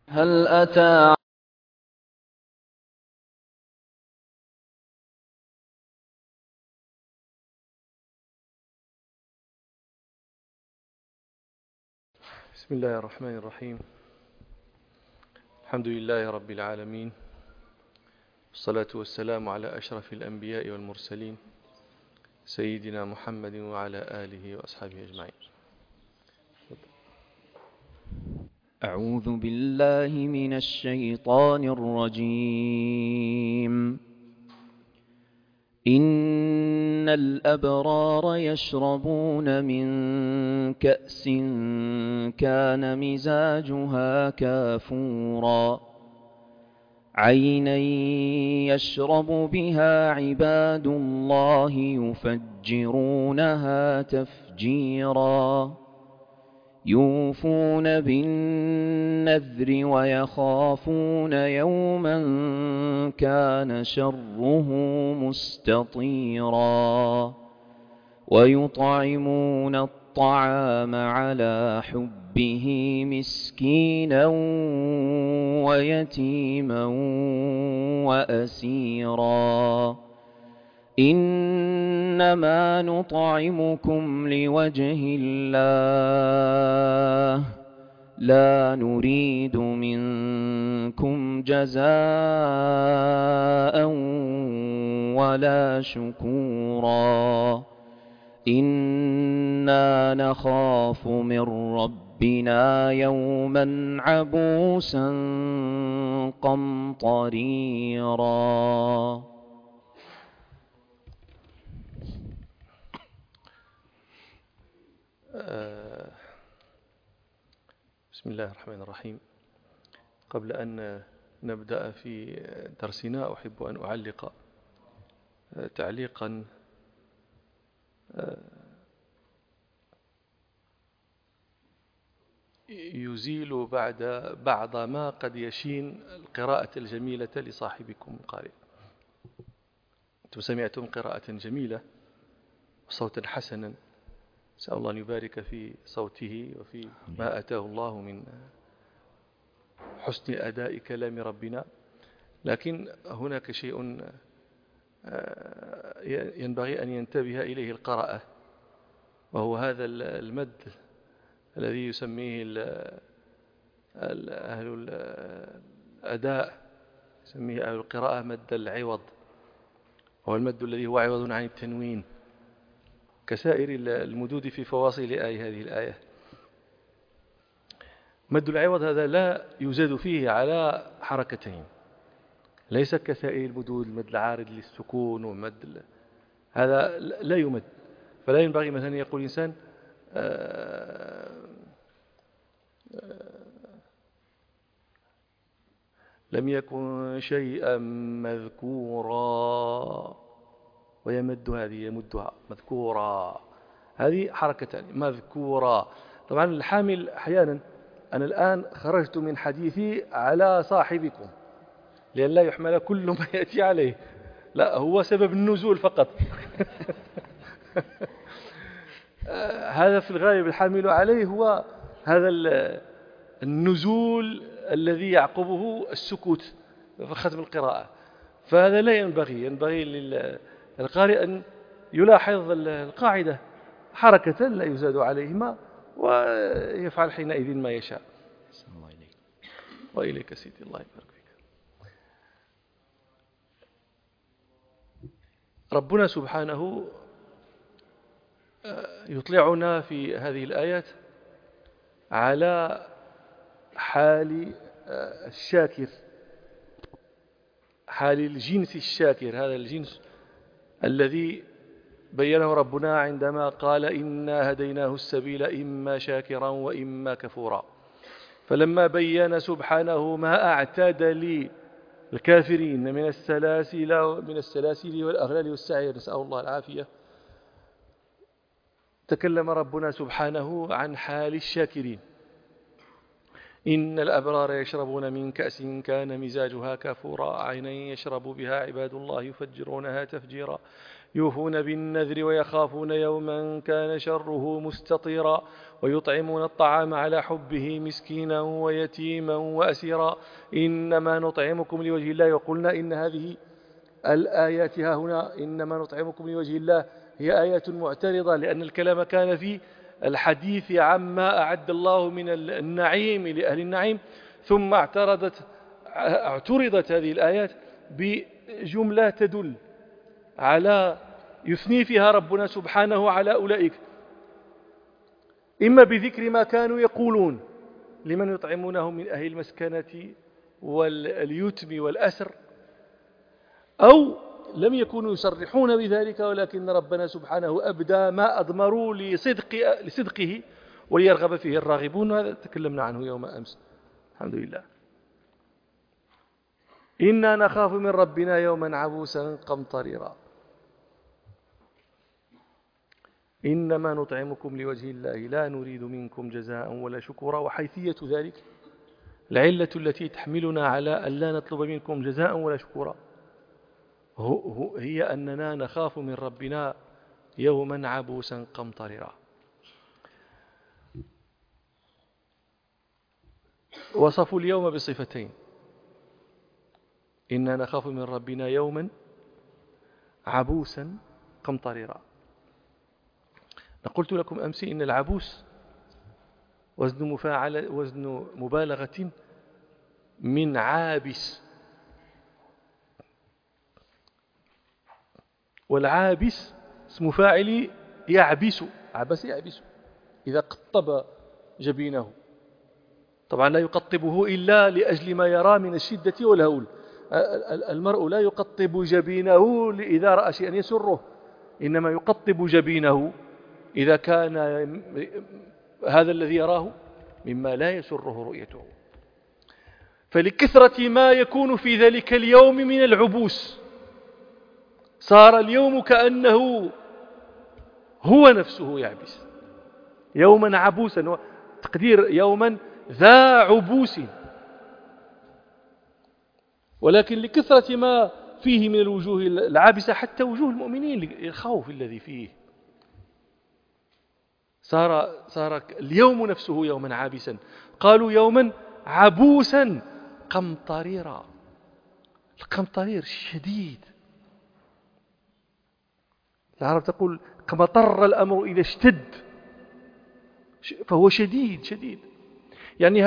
هل أتى بسم الله الرحمن الرحيم. الحمد لله رب العالمين، والصلاة والسلام على أشرف الأنبياء والمرسلين سيدنا محمد وعلى آله وأصحابه أجمعين. أعوذ بالله من الشيطان الرجيم. إن الأبرار يشربون من كأس كان مزاجها كافورا عينا يشرب بها عباد الله يفجرونها تفجيرا يوفون بالنذر ويخافون يوما كان شره مستطيرا ويطعمون الطعام على حبه مسكينا ويتيما وأسيرا إنما نطعمكم لوجه الله لا نريد منكم جزاء ولا شكورا إنا نخاف من ربنا يوما عبوسا قمطريرا. بسم الله الرحمن الرحيم. قبل أن نبدأ في درسنا أحب أن أعلق تعليقا يزيل بعض ما قد يشين القراءة الجميلة لصاحبكم القارئ. أنتم سمعتم قراءة جميلة وصوتا حسنا، نسأل الله أن يبارك في صوته وفي ما أتاه الله من حسن أداء كلام ربنا. لكن هناك شيء ينبغي أن ينتبه إليه القراءة، وهو هذا المد الذي يسميه أهل الأداء، يسميه أهل القراءة مد العوض، هو المد الذي هو عوض عن التنوين كسائر المدود في فواصل هذه الآية. مد العوض هذا لا يزاد فيه على حركتين، ليس كسائر المدود المد العارض للسكون ومد هذا لا يمد. فلا ينبغي مثلا يقول الإنسان لم يكن شيئا مذكورا ويمد، هذه يمدها مذكورا، هذه حركتان مذكورا. طبعا الحامل أحيانا، أنا الآن خرجت من حديثي على صاحبكم لأن لا يحمل كل ما يأتي عليه، لا هو سبب النزول فقط. هذا في الغالب الحامل عليه هو هذا النزول الذي يعقبه السكوت في ختم القراءة. فهذا لا ينبغي للقارئ أن يلاحظ القاعدة، حركة لا يزاد عليهما، ويفعل حينئذ ما يشاء. وإليك سيدي، الله يبارك فيك. ربنا سبحانه يطلعنا في هذه الآيات على حال الشاكر، حال الجنس الشاكر، هذا الجنس الذي بينه ربنا عندما قال إنا هديناه السبيل إما شاكرا وإما كفورا. فلما بين سبحانه ما أعتاد للكافرين من السلاسل والأغلال والسعير، نسأل الله العافية، تكلم ربنا سبحانه عن حال الشاكرين. إن الأبرار يشربون من كأس كان مزاجها كافورا عينا يشرب بها عباد الله يفجرونها تفجيرا يوفون بالنذر ويخافون يوما كان شره مستطيرا ويطعمون الطعام على حبه مسكينا ويتيما وأسيرا إنما نطعمكم لوجه الله. وقلنا إن هذه الآيات ها هنا إنما نطعمكم لوجه الله هي آيات معترضة، لأن الكلام كان في الحديث عما أعد الله من النعيم لأهل النعيم، ثم اعترضت هذه الآيات بجملة تدل على يثني فيها ربنا سبحانه على أولئك، إما بذكر ما كانوا يقولون لمن يطعمونهم من أهل المسكنة واليتم والأسر، أو لم يكونوا يصرحون بذلك، ولكن ربنا سبحانه أبدى ما أضمروا لصدقه وليرغب فيه الراغبون. هذا تكلمنا عنه يوم أمس الحمد لله. إنا نخاف من ربنا يوما عبوسا قمطريرا إنما نطعمكم لوجه الله لا نريد منكم جزاء ولا شكورا. وحيثية ذلك العلة التي تحملنا على أن لا نطلب منكم جزاء ولا شكورا هي أننا نخاف من ربنا يوما عبوسا قمطريرا. وصفوا اليوم بصفتين: إنا نخاف من ربنا يوما عبوسا قمطريرا. قلت لكم أمس إن العبوس وزن مبالغة من عابس، والعابس اسم فاعل يعبس، عبس يعبس إذا قطب جبينه. طبعا لا يقطبه إلا لأجل ما يرى من الشدة والهول. المرء لا يقطب جبينه إذا رأى شيئا يسره، إنما يقطب جبينه إذا كان هذا الذي يراه مما لا يسره رؤيته. فلكثرة ما يكون في ذلك اليوم من العبوس صار اليوم كأنه هو نفسه يعبس. يوما عبوسا، تقدير يوما ذا عبوس، ولكن لكثرة ما فيه من الوجوه العابسة حتى وجوه المؤمنين الخوف الذي فيه صار اليوم نفسه يوما عابسا. قالوا يوما عبوسا قمطريرا. القمطرير شديد، العرب تقول قمطر الأمر إذا اشتد، فهو شديد شديد. يعني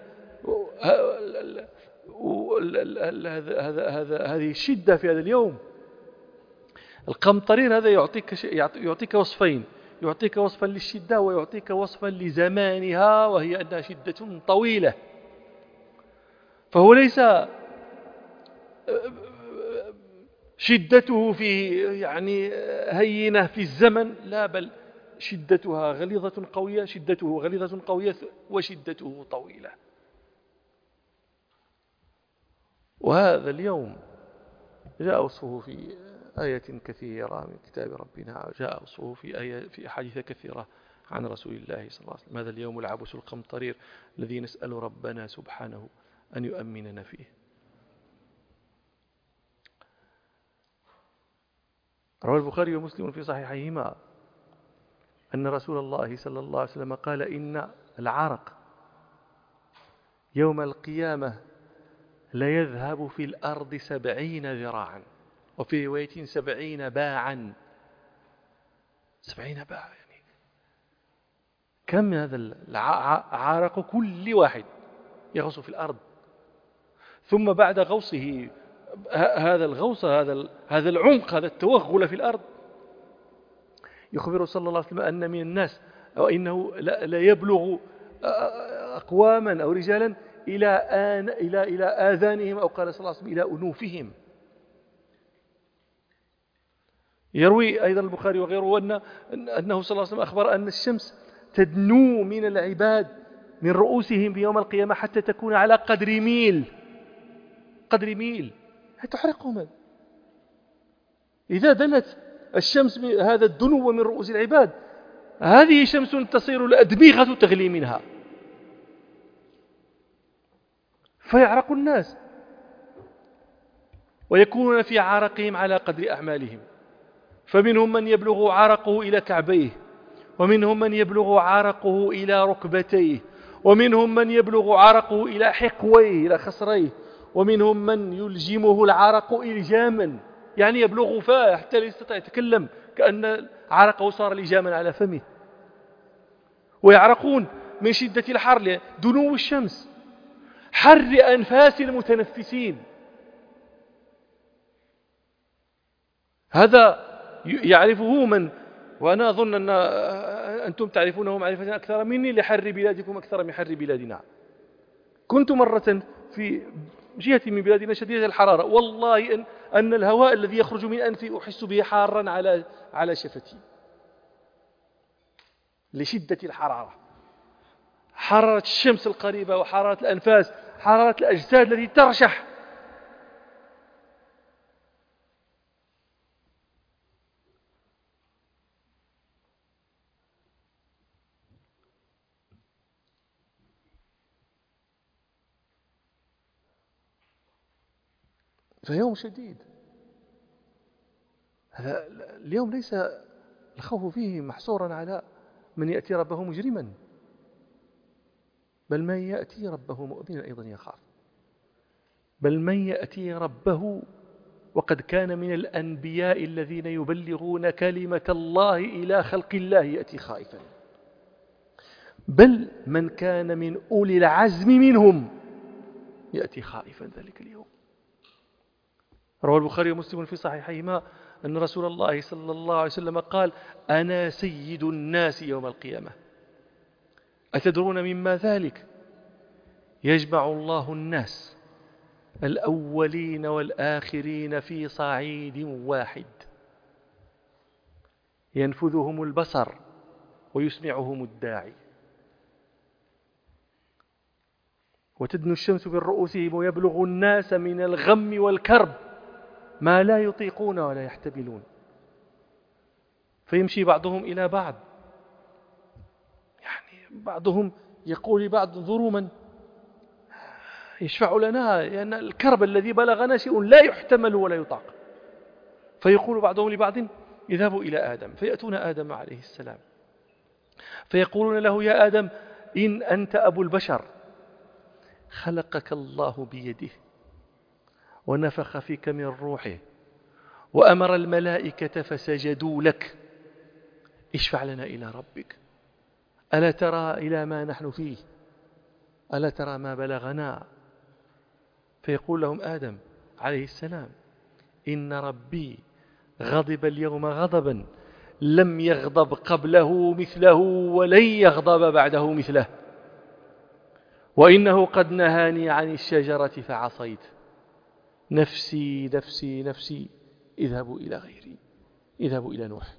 هذه الشدة في هذا اليوم. القمطرير هذا يعطيك وصفين: يعطيك وصفا للشدة ويعطيك وصفا لزمانها، وهي أنها شدة طويلة. فهو ليس شدته في هينة في الزمن، لا، بل شدتها غليظة قوية، شدته غليظة قوية وشدته طويلة. وهذا اليوم جاء وصفه في آية كثيرة من كتاب ربنا، جاء وصفه في أحاديث كثيرة عن رسول الله صلى الله عليه وسلم. هذا اليوم العبوس القمطرير الذي نسأل ربنا سبحانه أن يؤمننا فيه. روى البخاري ومسلم في صحيحيهما أن رسول الله صلى الله عليه وسلم قال: إن العرق يوم القيامة ليذهب في الأرض 70 ذراعا، وفي رواية 70 باعا. 70 باعا يعني كم هذا العرق كل واحد يغوص في الأرض، ثم بعد غوصه هذا الغوص، هذا العمق، هذا التوغل في الأرض، يخبر صلى الله عليه وسلم أن من الناس أو إنه لا يبلغ أقواما أو رجالا إلى آذانهم، أو قال صلى الله عليه وسلم إلى أنوفهم. يروي أيضا البخاري وغيره أنه صلى الله عليه وسلم أخبر أن الشمس تدنو من العباد من رؤوسهم في يوم القيامة حتى تكون على قدر ميل تحرقهم. إذا دنت الشمس هذا الدنو من رؤوس العباد، هذه شمس تصير الأدمغة تغلي منها، فيعرق الناس ويكونون في عرقهم على قدر أعمالهم. فمنهم من يبلغ عرقه إلى كعبيه، ومنهم من يبلغ عرقه إلى ركبتيه، ومنهم من يبلغ عرقه إلى حقويه إلى خصريه، ومنهم من يلجمه العرق إلجاما، يعني يبلغ فاه حتى لا يستطيع يتكلم، كأن عرقه صار لجاما على فمه، ويعرقون من شدة الحر دنو الشمس، حر أنفاس المتنفسين. هذا يعرفه من، وأنا أظن أن أنتم تعرفونه معرفة أكثر مني لحر بلادكم أكثر من حر بلادنا. كنت مرة في جهة من بلادنا شديدة الحرارة، والله أن الهواء الذي يخرج من أنفي أحس به حارا على شفتي لشدة الحرارة، حرارة الشمس القريبة وحرارة الأنفاس، حرارة الأجساد التي ترشح. فيوم شديد. هذا اليوم ليس الخوف فيه محصورا على من يأتي ربه مجرما، بل من يأتي ربه مؤمنا أيضا يخاف، بل من يأتي ربه وقد كان من الأنبياء الذين يبلغون كلمة الله إلى خلق الله يأتي خائفا، بل من كان من أولي العزم منهم يأتي خائفا ذلك اليوم. روى البخاري ومسلم في صحيحيهما أن رسول الله صلى الله عليه وسلم قال: أنا سيد الناس يوم القيامة. أتدرون مما ذلك؟ يجمع الله الناس الأولين والآخرين في صعيد واحد، ينفذهم البصر ويسمعهم الداعي، وتدنو الشمس بالرؤوسهم ويبلغ الناس من الغم والكرب ما لا يطيقون ولا يحتملون، فيمشي بعضهم إلى بعض، يعني بعضهم يقول لبعض: انظروا من يشفع لنا، لأن الكرب الذي بلغنا شيء لا يحتمل ولا يطاق. فيقول بعضهم لبعض: اذهبوا إلى آدم، فيأتون آدم عليه السلام فيقولون له: يا آدم، إن أنت أبو البشر، خلقك الله بيده ونفخ فيك من روحه وأمر الملائكة فسجدوا لك، اشفع لنا إلى ربك، ألا ترى إلى ما نحن فيه، ألا ترى ما بلغنا؟ فيقول لهم آدم عليه السلام: إن ربي غضب اليوم غضبا لم يغضب قبله مثله ولن يغضب بعده مثله، وإنه قد نهاني عن الشجرة فعصيت، نفسي نفسي نفسي، اذهبوا إلى غيري، اذهبوا إلى نوح.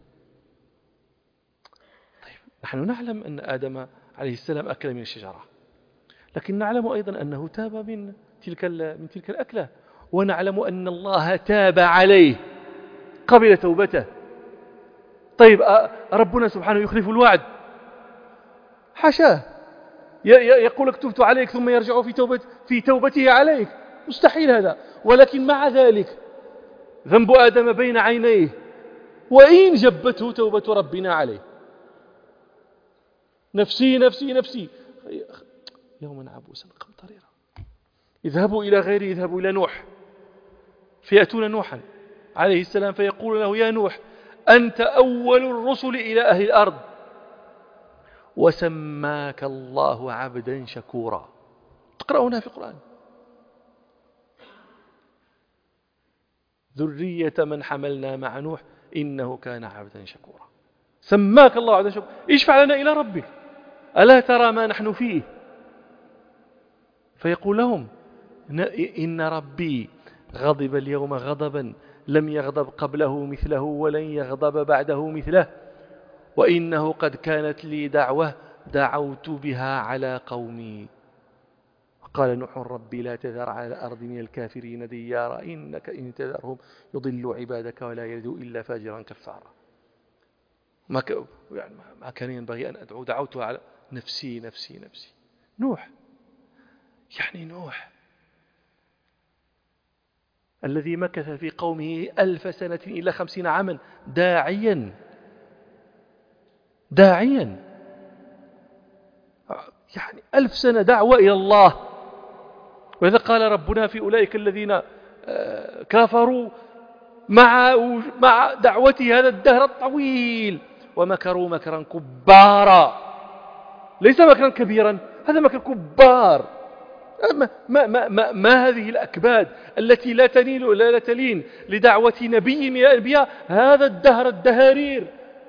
طيب، نحن نعلم أن آدم عليه السلام أكل من الشجرة، لكن نعلم أيضا أنه تاب من تلك الأكلة، ونعلم أن الله تاب عليه قبل توبته. طيب، ربنا سبحانه يخلف الوعد؟ حاشاه، يقول لك تبت عليك ثم يرجع في توبته عليك، مستحيل هذا. ولكن مع ذلك ذنب آدم بين عينيه، وإن جبته توبة ربنا عليه، نفسي نفسي نفسي، يوما عبوسا قمطريرا، اذهبوا إلى غيري، اذهبوا إلى نوح. فيأتون نوحا عليه السلام فيقول له: يا نوح، أنت أول الرسل إلى أهل الأرض، وسماك الله عبدا شكورا. تقرأونها في القرآن: ذرية من حملنا مع نوح إنه كان عبدا شكورا. سماك الله عبدا شكورا، اشفع لنا إلى ربك، ألا ترى ما نحن فيه؟ فيقول لهم: إن ربي غضب اليوم غضبا لم يغضب قبله مثله ولن يغضب بعده مثله، وإنه قد كانت لي دعوة دعوت بها على قومي. قال نوح: ربي لا تذر على الأرض من الكافرين ديارا إنك إن تذرهم يضلوا عبادك ولا يلدوا إلا فاجرا كفارا. ما كان ينبغي أن أدعو، دعوتها على نفسي نفسي نفسي. نوح، يعني نوح الذي مكث في قومه 1000 سنة إلى 50 عاما داعيا، داعيا، يعني 1000 سنة دعوة إلى الله. وإذا قال ربنا في أولئك الذين كفروا مع دعوته هذا الدهر الطويل ومكروا مكرا كبارا، ليس مكرا كبيرا، هذا مكر كبار. ما هذه الأكباد التي لا تلين لدعوة نبي من الأنبياء هذا الدهر الدهارير.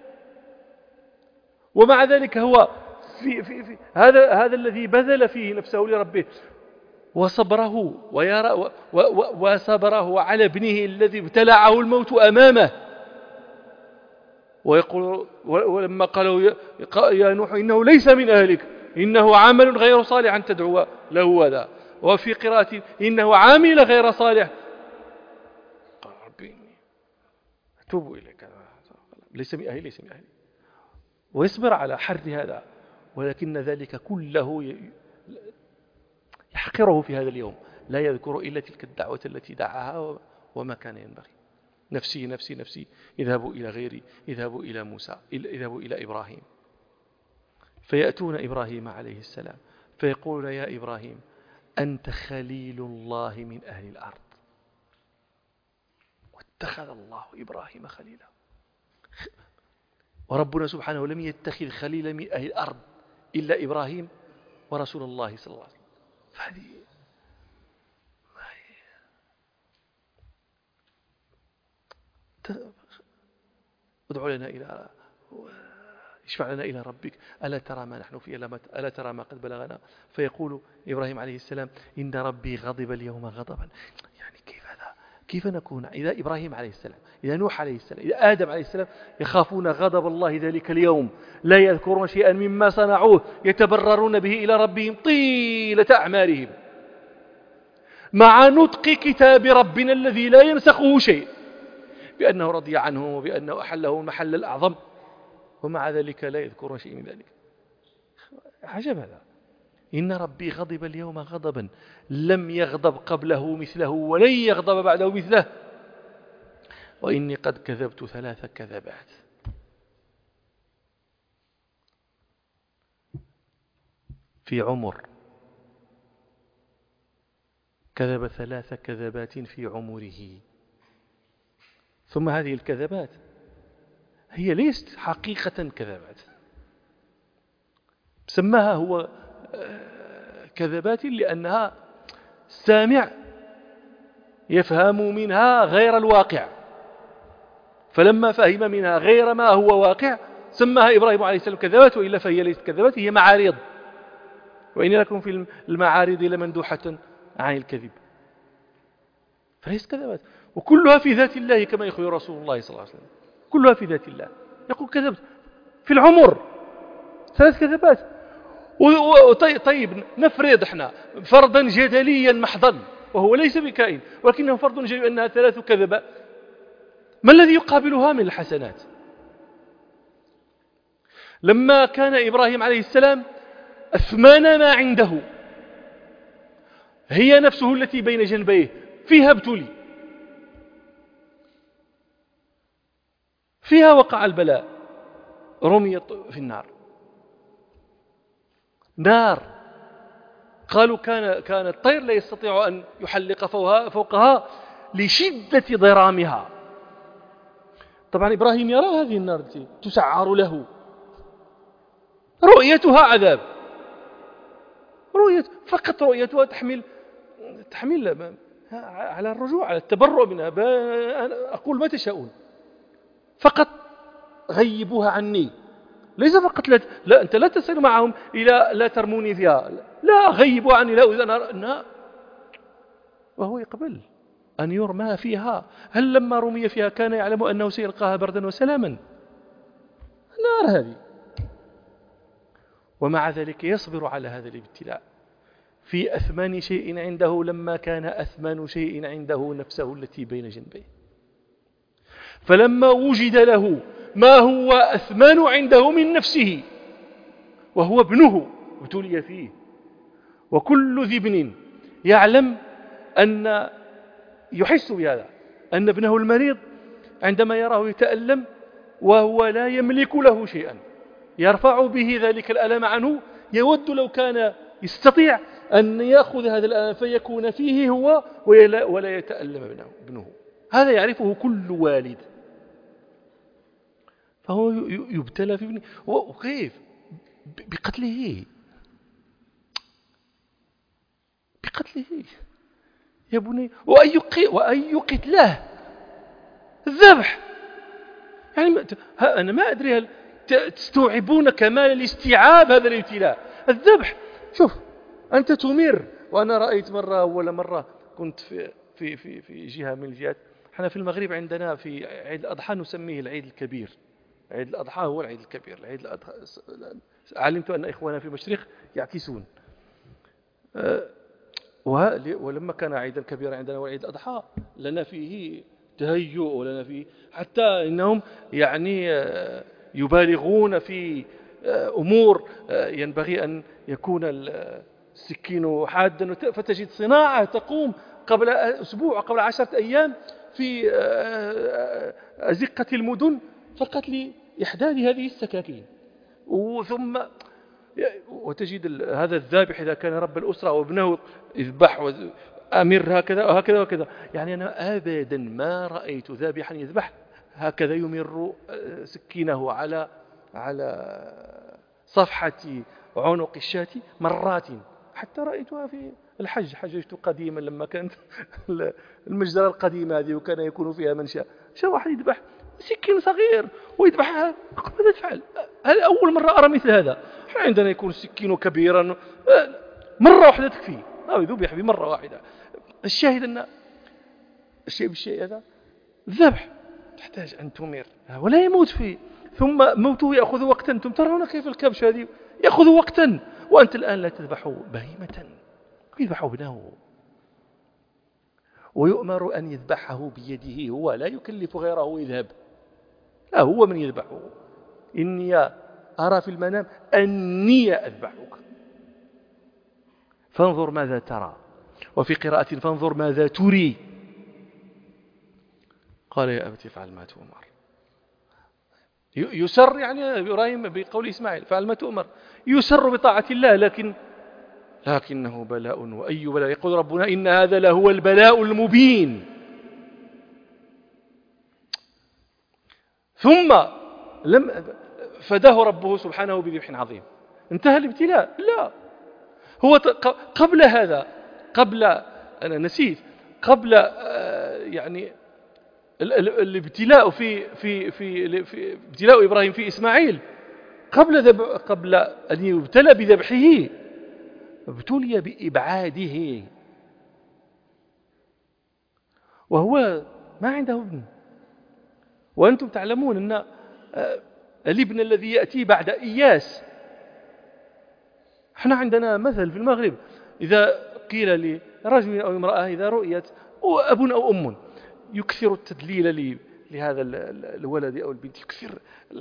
ومع ذلك هو في هذا الذي بذل فيه نفسه لربه وصبره على ابنه الذي ابتلعه الموت أمامه، ويقول ولما قالوا يا نوح إنه ليس من أهلك إنه عمل غير صالح أن تدعو له هذا، وفي قراءة إنه عامل غير صالح قال ربي إني أتوب إليك ليس من أهلي ويصبر على حر هذا، ولكن ذلك كله يحقره في هذا اليوم، لا يذكر إلا تلك الدعوة التي دعاها وما كان ينبغي. نفسي نفسي نفسي، اذهبوا إلى غيري، اذهبوا إلى موسى، اذهبوا إلى إبراهيم. فيأتون إبراهيم عليه السلام فيقول يا إبراهيم أنت خليل الله من أهل الأرض، واتخذ الله إبراهيم خليلا. وربنا سبحانه لم يتخذ خليلا من أهل الأرض إلا إبراهيم ورسول الله صلى الله عليه وسلم. فهذه ادعو لنا إلى اشفع لنا إلى ربك ألا ترى ما نحن فيه، ألا ترى ما قد بلغنا. فيقول إبراهيم عليه السلام إن ربي غضب اليوم غضبا. يعني كيف هذا؟ كيف نكون إذا إبراهيم عليه السلام، إذا نوح عليه السلام، إذا آدم عليه السلام يخافون غضب الله ذلك اليوم، لا يذكرون شيئا مما صنعوه، يتبررون به إلى ربهم طيلة أعمارهم، مع نطق كتاب ربنا الذي لا ينسخه شيء، بأنه رضي عنهم وبأنه أحله المحل الأعظم، ومع ذلك لا يذكرون شيء من ذلك. عجب هذا. إن ربي غضب اليوم غضبا لم يغضب قبله مثله ولن يغضب بعده مثله، وإني قد كذبت 3 كذبات. في عمر كذب 3 كذبات في عمره. ثم هذه الكذبات هي ليست حقيقة كذبات، سماها هو كذبات لأنها سامع يفهم منها غير الواقع، فلما فهم منها غير ما هو واقع سماها إبراهيم عليه السلام كذبات، وإلا فهي ليست كذبات، هي معارض. وإن لكم في المعارض لمندوحة عن الكذب، فليست كذبات. وكلها في ذات الله كما يخبر رسول الله صلى الله عليه وسلم، كلها في ذات الله. يقول كذبت في العمر 3 كذبات. طيب نفرض احنا فرضا جدليا محضا وهو ليس بكائن، ولكنه فرض جدلي أنها 3 كذبات، ما الذي يقابلها من الحسنات؟ لما كان إبراهيم عليه السلام أثمان ما عنده هي نفسه التي بين جنبيه فيها ابتلي، فيها وقع البلاء، رميت في النار. نار قالوا كان الطير لا يستطيع أن يحلق فوقها لشدة ضرامها. طبعا إبراهيم يرى هذه النار التي تسعر له، رؤيتها عذاب، فقط رؤيتها تحمل على الرجوع، على التبرؤ منها. أقول ما تشاءون، فقط غيبوها عني. ليس فقط لا أنت لا تصل معهم إلى لا ترموني فيها، لا غيبوا عني، لا أذن، وهو يقبل أن يرمى فيها. هل لما رمي فيها كان يعلم أنه سيلقاها بردا وسلاما؟ نار هذه. ومع ذلك يصبر على هذا الابتلاء في أثمان شيء عنده، لما كان أثمان شيء عنده نفسه التي بين جنبيه. فلما وجد له ما هو أثمان عنده من نفسه وهو ابنه ابتلي فيه. وكل ذي ابن يعلم أن يحس بهذا، أن ابنه المريض عندما يراه يتألم وهو لا يملك له شيئا، يرفع به ذلك الألم عنه، يود لو كان يستطيع أن يأخذ هذا الألم فيكون فيه هو ولا يتألم ابنه. هذا يعرفه كل والد. فهو يبتلى في ابنه. وكيف؟ بقتله يا بني. وأي قتله؟ الذبح. يعني أنا ما أدري هل تستوعبون كمال الاستيعاب هذا الابتلاء. الذبح. شوف أنت تمر. وأنا رأيت أول مرة كنت في جهة من الجهات. احنا في المغرب عندنا في عيد الأضحى نسميه العيد الكبير. عيد الأضحى هو العيد الكبير. العيد الأضحى علمت أن إخوانا في المشرق يعكسون. ولما كان عيدا كبيرا عندنا وعيد الأضحى لنا فيه تهيؤ، ولنا فيه حتى إنهم يعني يبالغون في أمور ينبغي أن يكون السكين حادا. فتجد صناعة تقوم قبل أسبوع قبل 10 أيام في أزقة المدن فقط لإحداث هذه السكاكين. وثم وتجد هذا الذابح إذا كان رب الأسرة وابنه يذبح أمر هكذا وهكذا وكذا. يعني أنا أبدا ما رأيت ذابحا يذبح هكذا يمر سكينه على صفحة عنق الشاة مرات. حتى رأيتها في الحج. حججت قديما لما كانت المجزرة القديمة هذه وكان يكون فيها من شاء واحد يذبح سكين صغير ويذبحها. ماذا تفعل؟ هذه أول مرة أرى مثل هذا. احنا عندنا يكون السكين كبيرا مرة واحدة تكفي أو يذبح بمرة واحدة. الشاهد أن الشيء بالشيء هذا الذبح تحتاج أن تمر ولا يموت فيه. ثم موته يأخذ وقتا. أنتم ترون كيف الكبش هذه يأخذ وقتا. وأنت الآن لا تذبح بهيمة، يذبح ابنه ويؤمر أن يذبحه بيده هو، لا يكلف غيره يذهب، لا هو من يذبحه. إني أرى في المنام أني أذبحك فانظر ماذا ترى. وفي قراءة فانظر ماذا تري. قال يا أبت افعل ما تؤمر. يسر يعني إبراهيم بقول إسماعيل فعل ما تؤمر. يسر بطاعة الله لكنه بلاء. وأي بلاء؟ يقول ربنا إن هذا لهو البلاء المبين. ثم فداه ربه سبحانه بذبح عظيم. انتهى الابتلاء؟ لا. هو قبل هذا أنا نسيت قبل يعني الابتلاء في ابتلاء إبراهيم في إسماعيل قبل أن يبتلى بذبحه ابتلي بإبعاده. وهو ما عنده ابن. وأنتم تعلمون أن الابن الذي يأتي بعد إياس. احنا عندنا مثل في المغرب إذا قيل لرجل أو امرأة إذا رؤيت أب أو أم يكثر التدليل لهذا الولد أو البنت، يكثر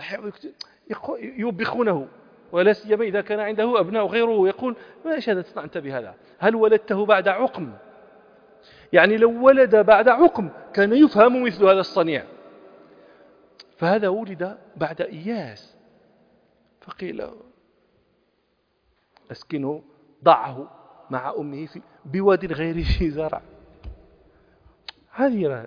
يوبخونه، ولا سيما إذا كان عنده أبناء غيره يقول ما هذا صنعت بهذا؟ هل ولدته بعد عقم؟ يعني لو ولد بعد عقم كان يفهم مثل هذا الصنيع. فهذا ولد بعد إياس فقيل أسكنه ضعه مع أمه بواد غير ذي زرع. هذه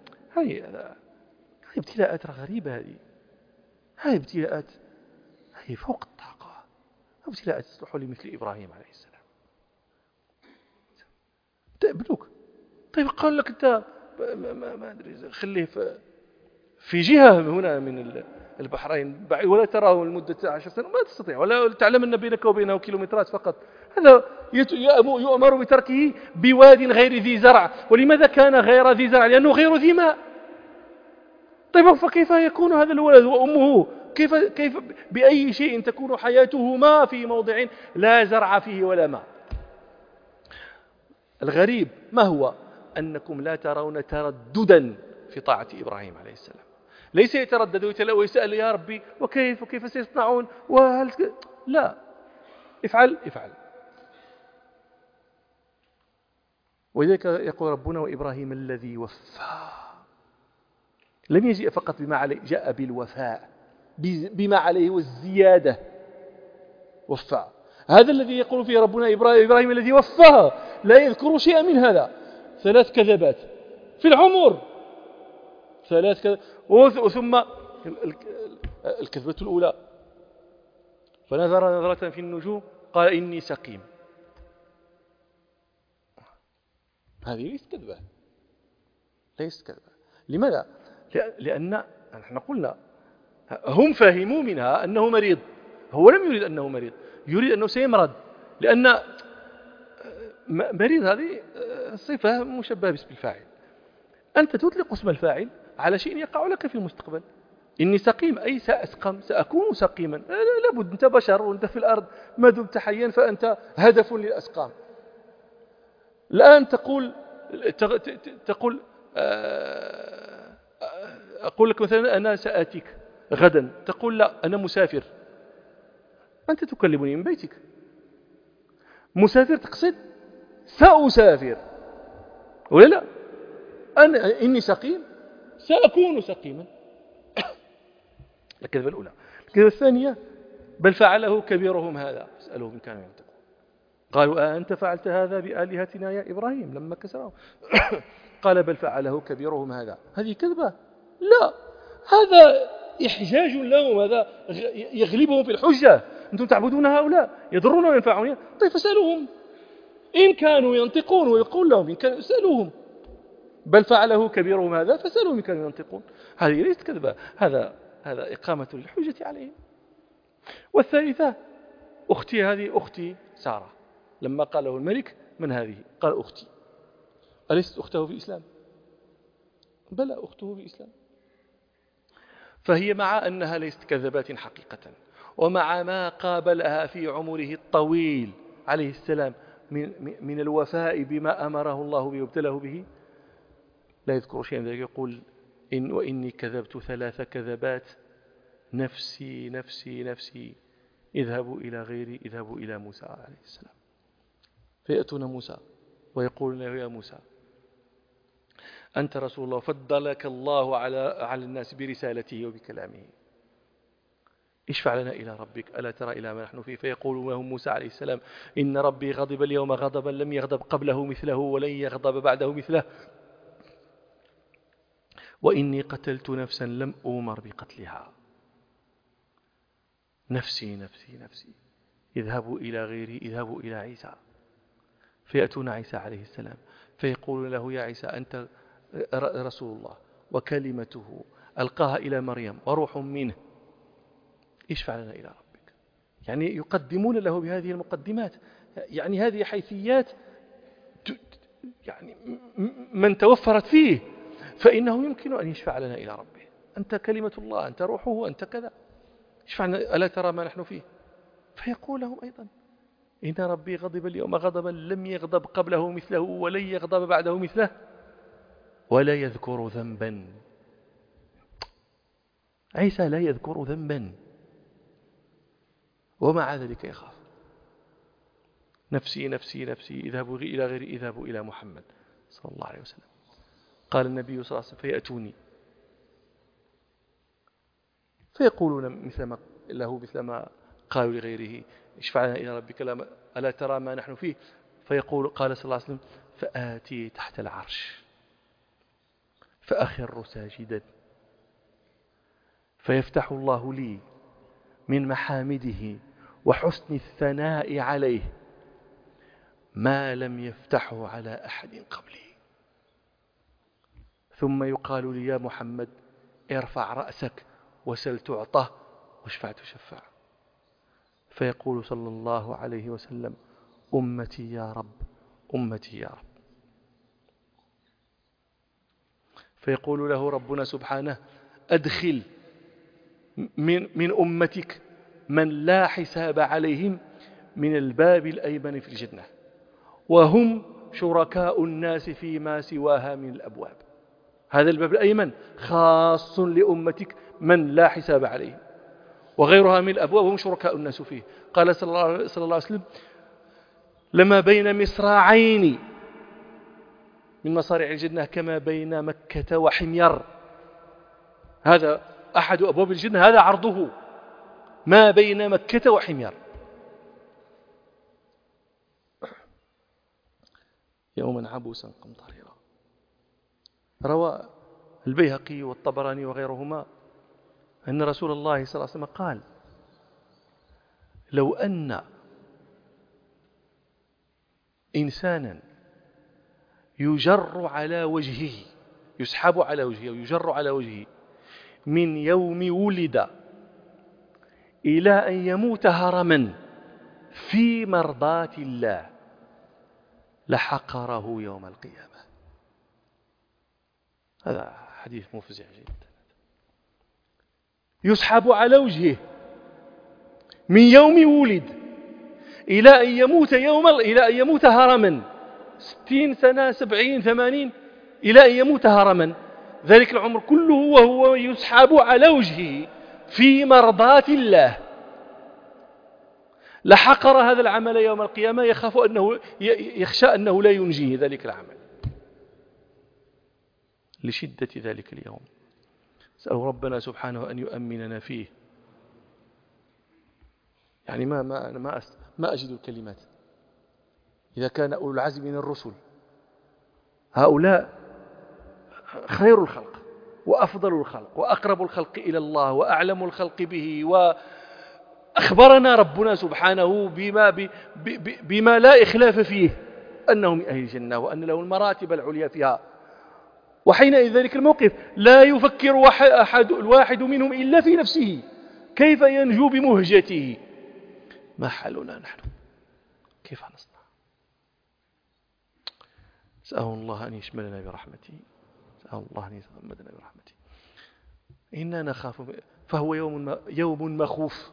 ابتلاءات غريبة. هذه ابتلاءات هذه فوق الطاقة. ابتلاءات تصلح لمثل إبراهيم عليه السلام. تقبلوك. طيب قال لك أنت ما أدري خليه في جهة هنا من البحرين ولا تراه لمدة 10 سنة ما تستطيع، ولا تعلم أن بينك وبينه كيلومترات فقط. هذا يؤمر بتركه بواد غير ذي زرع. ولماذا كان غير ذي زرع؟ لأنه غير ذي ماء. طيب فكيف يكون هذا الولد وأمه كيف بأي شيء تكون حياتهما في موضع لا زرع فيه ولا ماء؟ الغريب ما هو؟ أنكم لا ترون ترددا في طاعة إبراهيم عليه السلام. ليس يتردد ويسأل يا ربي وكيف سيصنعون وهل لا افعل. ولذلك يقول ربنا وإبراهيم الذي وفى. لم يجئ فقط بما عليه، جاء بالوفاء بما عليه والزيادة وفى. هذا الذي يقول فيه ربنا إبراهيم الذي وفاها لا يذكر شيئا من هذا. 3 كذبات في العمر، 3 كذبات. ثم الكذبة الأولى فنظر نظرة في النجوم قال إني سقيم. هذه ليست كذبة، ليست كذبة. لماذا؟ لأن نحن قلنا هم فهموا منها أنه مريض، هو لم يريد أنه مريض، يريد أنه سيمرض، لأن مريض هذه صفة مشبهة باسم الفاعل. أنت تطلق اسم الفاعل على شيء يقع لك في المستقبل. إني سقيم أي سأسقم، سأكون سقيما. لابد، أنت بشر وأنت في الأرض ما دمت حيا فأنت هدف للأسقام. الآن تقول أقول لك مثلا أنا سآتيك غدا، تقول لا أنا مسافر، أنت تكلمني من بيتك. مسافر تقصد سأسافر ولا لا؟ أنا إني سقيم سأكون سقيما. الكذبة الأولى. الكذبة الثانية بل فعله كبيرهم هذا فاسألوهم إن كانوا ينطقون. قالوا أنت فعلت هذا بآلهتنا يا إبراهيم لما كسرهم؟ قال بل فعله كبيرهم هذا. هذه كذبة؟ لا، هذا إحجاج لهم، هذا يغلبهم في الحجة. أنتم تعبدون هؤلاء يضرون وينفعون، طيب فاسألوهم إن كانوا ينطقون. ويقول لهم إن كانوا اسألوهم بل فعله كبيرهم هذا فاسألوهم إن كانوا ينطقون. هذه ليست كذبة، هذا إقامة للحجة عليهم. والثالثة أختي، هذه أختي سارة. لما قال له الملك من هذه؟ قال أختي. أليست أخته في الإسلام؟ بلى أخته في الإسلام. فهي مع أنها ليست كذبات حقيقة، ومع ما قابلها في عمره الطويل عليه السلام من الوفاء بما أمره الله به وابتله به، لا يذكر شيئا ذلك. يقول وإني كذبت 3 كذبات، نفسي نفسي نفسي، اذهبوا إلى غيري، اذهبوا إلى موسى عليه السلام. فيأتون موسى ويقول له يا موسى أنت رسول الله، فضلك الله على الناس برسالته وبكلامه، اشفع لنا إلى ربك، ألا ترى إلى ما نحن فيه؟ فيقول لهم موسى عليه السلام إن ربي غضب اليوم غضبا لم يغضب قبله مثله ولن يغضب بعده مثله، وإني قتلت نفسا لم أؤمر بقتلها، نفسي نفسي نفسي، اذهبوا إلى غيري، اذهبوا إلى عيسى. فيأتون عيسى عليه السلام فيقول له يا عيسى أنت رسول الله وكلمته ألقاها إلى مريم وروح منه، اشفع لنا إلى ربك. يعني يقدمون له بهذه المقدمات، يعني هذه حيثيات يعني من توفرت فيه فإنه يمكن أن يشفع لنا إلى ربه. أنت كلمة الله، أنت روحه، أنت كذا، اشفع لنا، ألا ترى ما نحن فيه؟ فيقول لهم أيضا إن ربي غضب اليوم غضبا لم يغضب قبله مثله ولن يغضب بعده مثله، ولا يذكر ذنبا. عيسى لا يذكر ذنبا ومع ذلك يخاف. نفسي نفسي نفسي، اذهبوا إلى غيري، اذهبوا إلى محمد صلى الله عليه وسلم. قال النبي صلى الله عليه وسلم فيأتوني فيقولون مثل ما قالوا لغيره اشفع لنا إلى ربك ألا ترى ما نحن فيه؟ فيقول قال صلى الله عليه وسلم فآتي تحت العرش فأخر ساجدا فيفتح الله لي من محامده وحسن الثناء عليه ما لم يفتحه على أحد قبلي، ثم يقال لي يا محمد ارفع رأسك وسل تعطى واشفع تشفع. فيقول صلى الله عليه وسلم أمتي يا رب، أمتي يا رب. فيقول له ربنا سبحانه أدخل من أمتك من لا حساب عليهم من الباب الأيمن في الجنة، وهم شركاء الناس فيما سواها من الأبواب. هذا الباب الأيمن خاص لأمتك من لا حساب عليهم، وغيرها من الأبواب هم شركاء الناس فيه. قال صلى الله عليه وسلم لما بين مصراعين من مصارع الجنة كما بين مكة وحمير. هذا أحد أبواب الجنة هذا عرضه ما بين مكة وحمير. يوما عبوسا قمطريرا. روى البيهقي والطبراني وغيرهما أن رسول الله صلى الله عليه وسلم قال: لو أن إنسانا يجر على وجهه، يسحب على وجهه ويجر على وجهه من يوم ولد إلى أن يموت هرما في مرضاة الله لحقره يوم القيامة. هذا حديث مفزع جدا. يسحب على وجهه من يوم ولد إلى أن يموت إلى أن يموت هرما 60 سنة 70 80 إلى أن يموت هرما، ذلك العمر كله وهو يسحب على وجهه في مرضاة الله. لحقر هذا العمل يوم القيامة، يخشى أنه لا ينجيه ذلك العمل لشدة ذلك اليوم. نسأل ربنا سبحانه أن يؤمننا فيه. يعني ما أجد الكلمات. إذا كان أولو العزم من الرسل هؤلاء خير الخلق وأفضل الخلق وأقرب الخلق إلى الله وأعلم الخلق به، وأخبرنا ربنا سبحانه بما لا إخلاف فيه أنه من أهل الجنة وأن له المراتب العليا فيها. وحينئذ ذلك الموقف لا يفكر الواحد منهم إلا في نفسه كيف ينجو بمهجته. ما حالنا نحن؟ كيف نصنع؟ أسأل الله أن يشملنا برحمته، أسأل الله أن يتغمدنا برحمته. إنا نخاف، فهو يوم مخوف،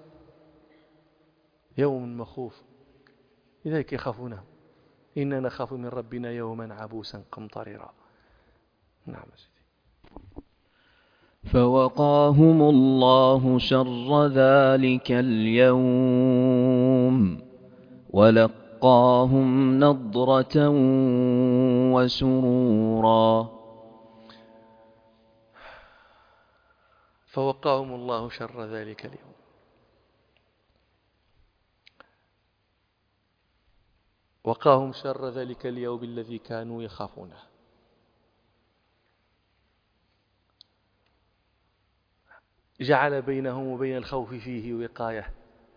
يوم مخوف، لذلك يخافونه. إنا نخاف من ربنا يوما عبوسا قمطريرا. نعم سيدي. فوقاهم الله شر ذلك اليوم ولقاهم نضرة وسرورا. فوقاهم الله شر ذلك اليوم. وقاهم شر ذلك اليوم الذي كانوا يخافونه. جعل بينهم وبين الخوف فيه وقاية.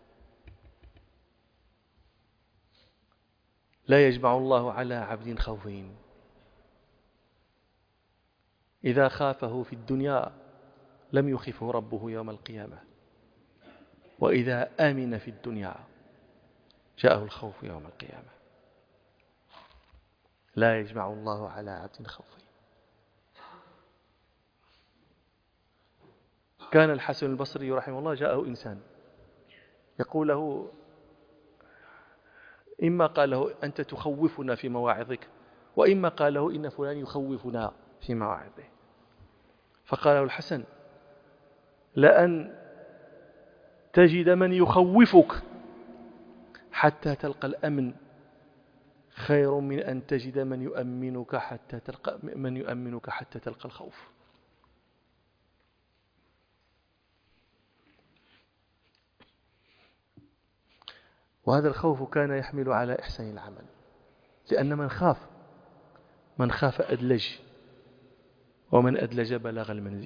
لا يجمع الله على عبد خوفين: إذا خافه في الدنيا لم يخفه ربه يوم القيامة، وإذا آمن في الدنيا جاءه الخوف يوم القيامة. لا يجمع الله على عبد خوفين. كان الحسن البصري رحمه الله جاءه إنسان يقول له، إما قال له أنت تخوفنا في مواعظك، وإما قال له إن فلان يخوفنا في مواعظه. فقال له الحسن: لأن تجد من يخوفك حتى تلقى الأمن خير من أن تجد من يؤمنك حتى تلقى الخوف. وهذا الخوف كان يحمل على إحسان العمل، لأن من خاف أدلج، ومن أدلج بلغ المنزل.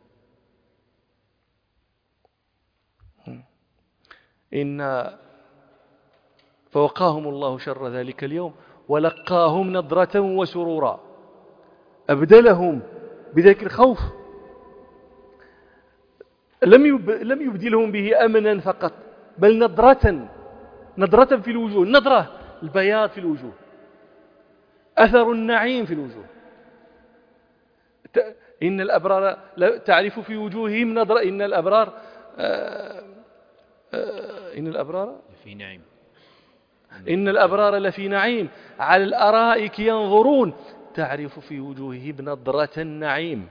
فوقاهم الله شر ذلك اليوم ولقاهم نضرة وسرورا. أبدلهم بذلك الخوف، لم يبدلهم به أمنا فقط، بل نضرة في الوجوه. النضرة البياض في الوجوه، أثر النعيم في الوجوه. إن الأبرار تعرف في وجوههم نضرة. إن الأبرار في نعيم. إن الأبرار لفي نعيم على الأرائك ينظرون تعرف في وجوههم نضرة النعيم،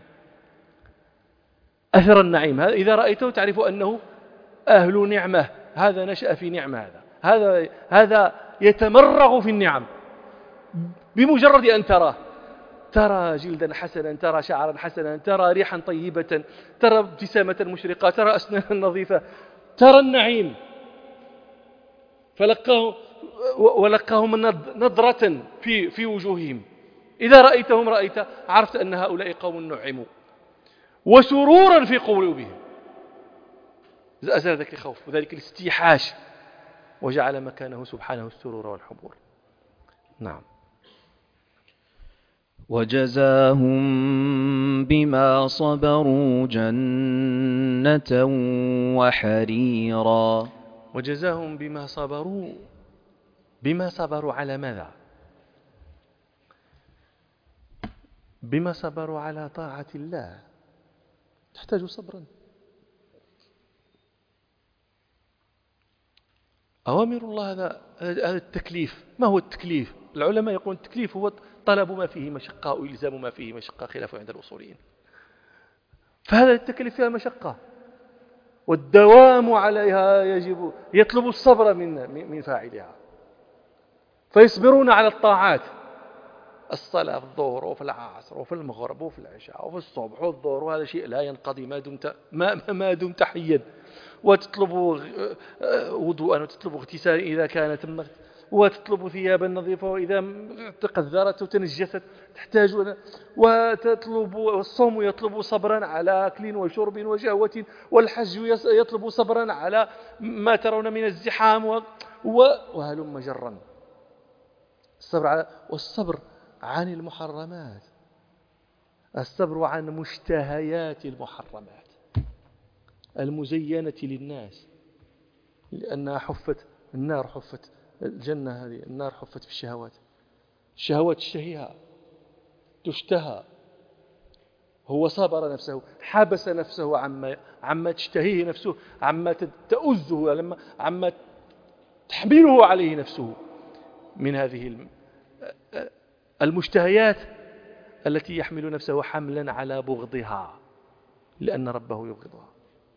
أثر النعيم. إذا رأيته تعرف أنه أهل نعمة، هذا نشأ في نعمة، هذا يتمرغ في النعم بمجرد أن تراه. ترى جلدا حسنا، ترى شعرا حسنا، ترى ريحا طيبة، ترى ابتسامة مشرقة، ترى أسنانا نظيفة، ترى النعيم. ولقاهم نظرة في وجوههم، إذا رأيتهم عرفت أن هؤلاء قوم نعموا، وسرورا في قلوبهم، أزال ذلك الخوف وذلك الاستيحاش، وجعل مكانه سبحانه السرور والحبور. نعم. وجزاهم بما صبروا جنة وحريرا. وجزاهم بما صبروا على ماذا؟ بما صبروا على طاعة الله. تحتاج صبرا. أوامر الله هذا التكليف. ما هو التكليف؟ العلماء يقولون التكليف هو طلب ما فيه مشقة أو إلزام ما فيه مشقة، خلافه عند الأصوليين. فهذا التكليف فيها مشقة، والدوام عليها يطلب الصبر من فاعلها، فيصبرون على الطاعات، الصلاة في الظهر وفي العصر وفي المغرب وفي العشاء وفي الصبح والظهر، وهذا شيء لا ينقضي ما دمت حيا. وتطلب وضوءا، وتطلب اغتسالا إذا كانت، وتطلب ثيابا نظيفة وإذا تقذرت وتنجست تحتاج، وتطلب الصوم يطلب صبرا على أكل وشرب وشهوة، والحج يطلب صبرا على ما ترون من الزحام وهلم جرا. والصبر عن المحرمات، الصبر عن مشتهيات المحرمات المزينة للناس، لأنها النار حفت، الجنة هذه النار حفت في الشهوات تشتهيها، تشتهى. هو صبر نفسه، حبس نفسه عما تشتهيه نفسه، عما تؤذه، عما تحمله عليه نفسه من هذه المشتهيات التي يحمل نفسه حملا على بغضها، لأن ربه يبغضها.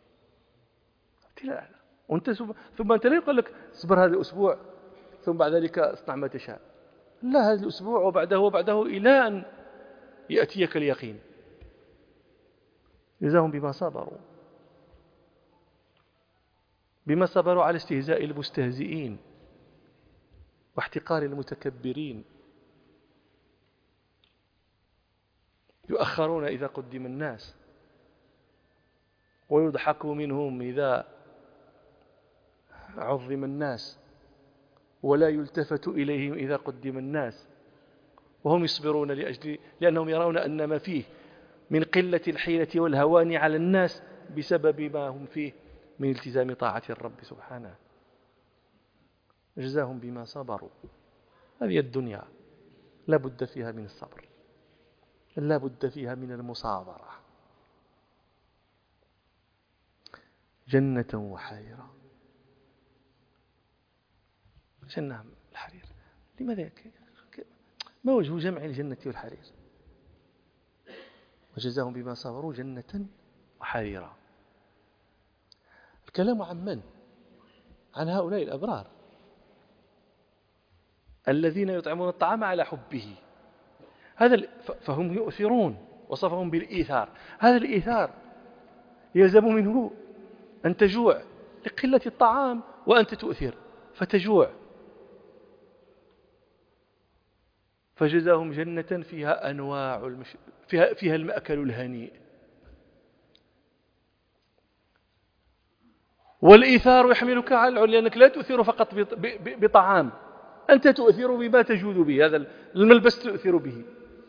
لا. ثم أنت لا يقول لك اصبر هذا الأسبوع ثم بعد ذلك اصنع ما تشاء. لا، هذا الأسبوع وبعده إلى أن يأتيك اليقين. جزاهم بما صبروا على استهزاء المستهزئين واحتقار المتكبرين. يؤخرون إذا قدم الناس، ويضحك منهم إذا عظم الناس، ولا يلتفت إليهم إذا قدم الناس، وهم يصبرون لأنهم يرون أن ما فيه من قلة الحيلة والهوان على الناس بسبب ما هم فيه من التزام طاعة الرب سبحانه. جزاهم بما صبروا. هذه الدنيا لا بد فيها من الصبر، لا بد فيها من المصابرة. جنة وحريرا. جنة الحرير، لماذا ما وجه جمع الجنة والحرير؟ وجزاهم بما صبروا جنة وحريرا. الكلام عن من؟ عن هؤلاء الأبرار الذين يطعمون الطعام على حبه. فهم يؤثرون، وصفهم بالإيثار. هذا الإيثار يلزم منه أن تجوع لقلة الطعام، وأنت تؤثر فتجوع. فجزاهم جنة فيها أنواع فيها المأكل الهنيء. والإيثار يحملك على العلو، لأنك لا تؤثر فقط بطعام، أنت تؤثر بما تجود به، هذا الملبس تؤثر به.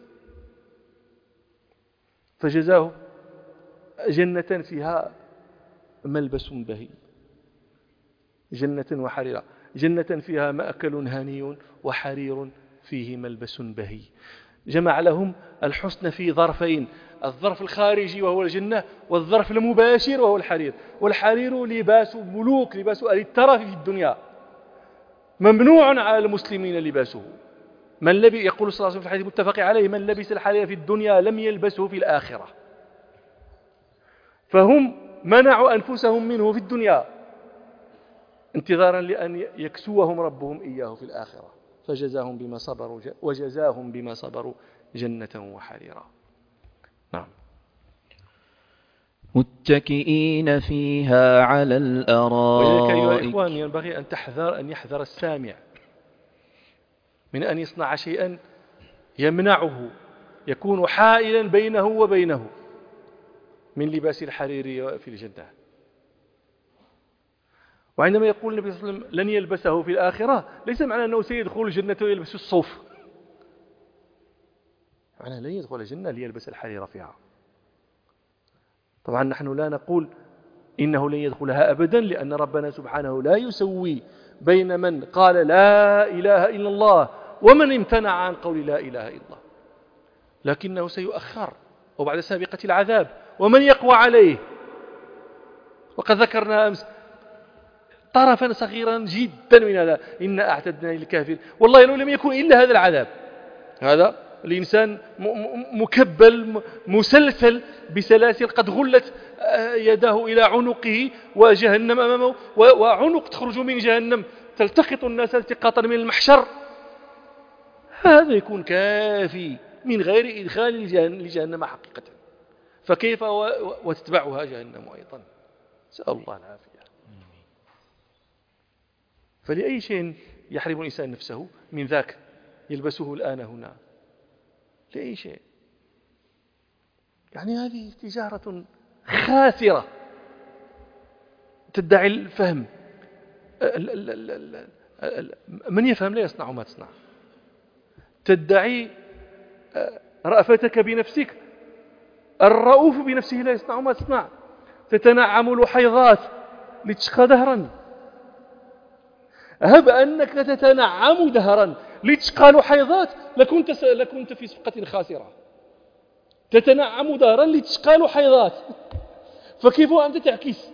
فجزاه جنة فيها ملبس بهي، جنة وحريرا. جنة فيها مأكل هني، وحرير فيه ملبس بهي. جمع لهم الحسن في ظرفين: الظرف الخارجي وهو الجنة، والظرف المباشر وهو الحرير. والحرير لباس ملوك، لباس أهل الترف في الدنيا، ممنوع على المسلمين لباسه. يقول صلى الله عليه وسلم في الحديث المتفق عليه: من لبس الحرير في الدنيا لم يلبسه في الآخرة. فهم منعوا أنفسهم منه في الدنيا انتظارا لأن يكسوهم ربهم إياه في الآخرة. فجزاهم بما صبروا وجزاهم بما صبروا جنة وحريرا. نعم. متكئين فيها على ولذلك أيها الأرائك. الإخوان ينبغي أن يحذر السامع من أن يصنع شيئا يمنعه، يكون حائلا بينه وبينه من لباس الحرير في الجنة. وعندما يقول النبي صلى الله عليه وسلم لن يلبسه في الآخرة، ليس معنى أنه سيدخل الجنة ويلبس الصوف، معنى لن يدخل الجنة ليلبس الحرير فيها. طبعا نحن لا نقول إنه لن يدخلها أبدا، لأن ربنا سبحانه لا يسوي بين من قال لا إله إلا الله ومن امتنع عن قول لا إله إلا الله، لكنه سيؤخر وبعد سابقة العذاب ومن يقوى عليه. وقد ذكرنا أمس طرفا صغيرا جدا من هذا، إنا أعتدنا للكافرين، والله لو لم يكن إلا هذا العذاب، هذا الإنسان مكبل مسلسل بسلاسل قد غلت يداه إلى عنقه وجهنم أمامه، وعنق تخرج من جهنم تلتقط الناس التقاطا من المحشر، هذا يكون كافي من غير إدخال لجهنم حقيقة، فكيف وتتبعها جهنم أيضا، نسأل الله العافية. فلأي شيء يحرم الإنسان نفسه من ذاك يلبسه الآن هنا؟ لأي شيء؟ يعني هذه تجارة خاسرة تدعي الفهم. من يفهم لا يصنع ما تصنع. تدعي رأفتك بنفسك، الرؤوف بنفسه لا يصنع ما تصنع. تتنعم لحيضات لتشقى دهرا، هب أنك تتنعم دهرا لتشقى لحيضات لكنت في صفقة خاسرة. تتنعم دهرا لتشقى لحيضات، فكيف أنت تعكس؟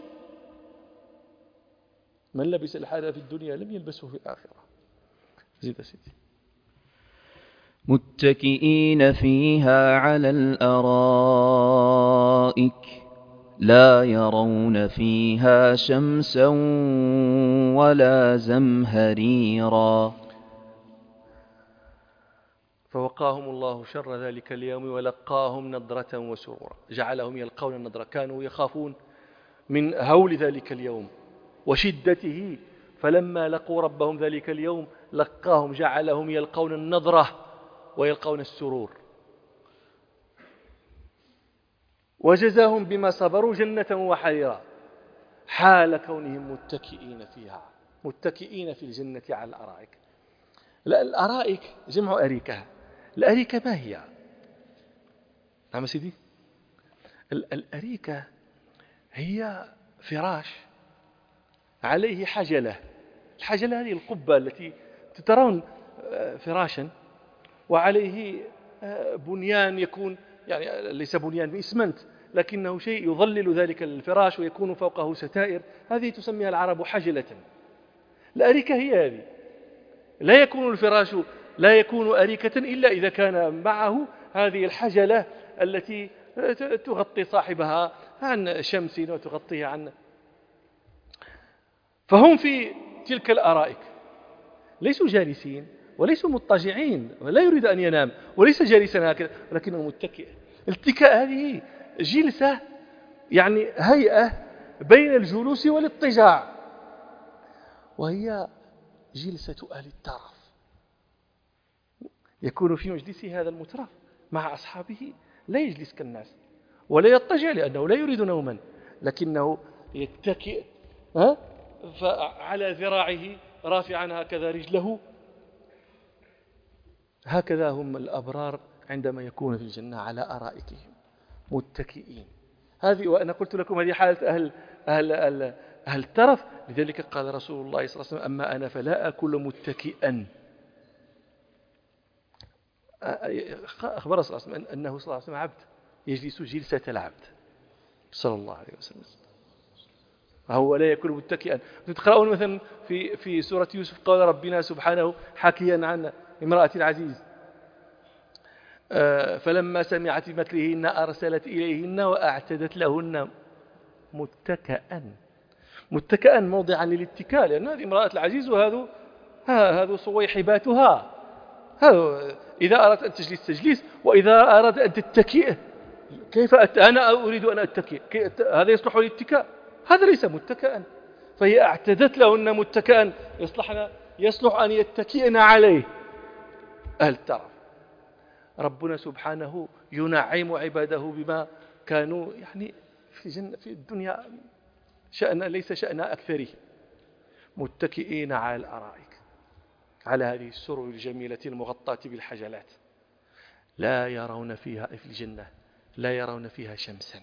من لبس الحرير في الدنيا لم يلبسه في الآخرة. زيد سيدي. متكئين فيها على الأرائك لا يرون فيها شمسا ولا زمهريرا. فوقاهم الله شر ذلك اليوم ولقاهم نضرة وسرورا، جعلهم يلقون النضرة، كانوا يخافون من هول ذلك اليوم وشدته، فلما لقوا ربهم ذلك اليوم لقاهم جعلهم يلقون النضرة ويلقون السرور، وجزاهم بما صبروا جنة وحريرا، حال كونهم متكئين فيها، متكئين في الجنة على الأرائك. الأرائك جمع أريكة. الأريكة ما هي؟ نعم سيدي. الأريكة هي فراش عليه حجلة. الحجلة هذه القبة التي ترون فراشا وعليه بنيان، يكون يعني ليس بنيان بإسمنت، لكنه شيء يظلل ذلك الفراش ويكون فوقه ستائر، هذه تسميها العرب حجلة. الأريكة هي هذه. لا يكون الفراش لا يكون أريكة إلا إذا كان معه هذه الحجلة التي تغطي صاحبها عن شمس وتغطيه عن. فهم في تلك الأرائك ليسوا جالسين وليسوا مضطجعين، ولا يريد أن ينام، وليس جالسا هكذا، ولكنه متكئ. الاتكاء هذه جلسة، يعني هيئة بين الجلوس والاضطجاع، وهي جلسة أهل الترف. يكون في مجلسه هذا المترف مع أصحابه لا يجلس كالناس ولا يضطجع لأنه لا يريد نوما، لكنه يتكئ فعلى ذراعه رافعا هكذا رجله. هكذا هم الأبرار عندما يكون في الجنة على أرائكهم متكئين. هذه، وأنا قلت لكم هذه حالة أهل الترف. لذلك قال رسول الله صلى الله عليه وسلم أما أنا فلا أكل متكئا. أخبر صلى الله عليه وسلم أنه صلى الله عليه وسلم عبد يجلس جلسة العبد صلى الله عليه وسلم، هو لا يكون متكئا. تقرأون مثلا في سورة يوسف قال ربنا سبحانه حكيا عن امرأة العزيز فلما سمعت بمكرهن أرسلت إليهن وأعتدت لهن متكئا موضعا للاتكاء، لأن هذه امرأة العزيز وهذا صويحباتها، هذا إذا أردت أن تجلس تجلس، وإذا أردت أن تتكئ كيف أنا أريد أن أتكئ، هذا يصلح للاتكاء؟ هذا ليس متكئا. فهي اعتدت لهن متكئا يصلح أن يتكئن عليه. أهل التعرف ربنا سبحانه ينعم عباده بما كانوا يعني في الدنيا ليس شأن أكثره، متكئين على الأرائك على هذه السرر الجميلة المغطاة بالحجلات، لا يرون فيها في الجنة لا يرون فيها شمسا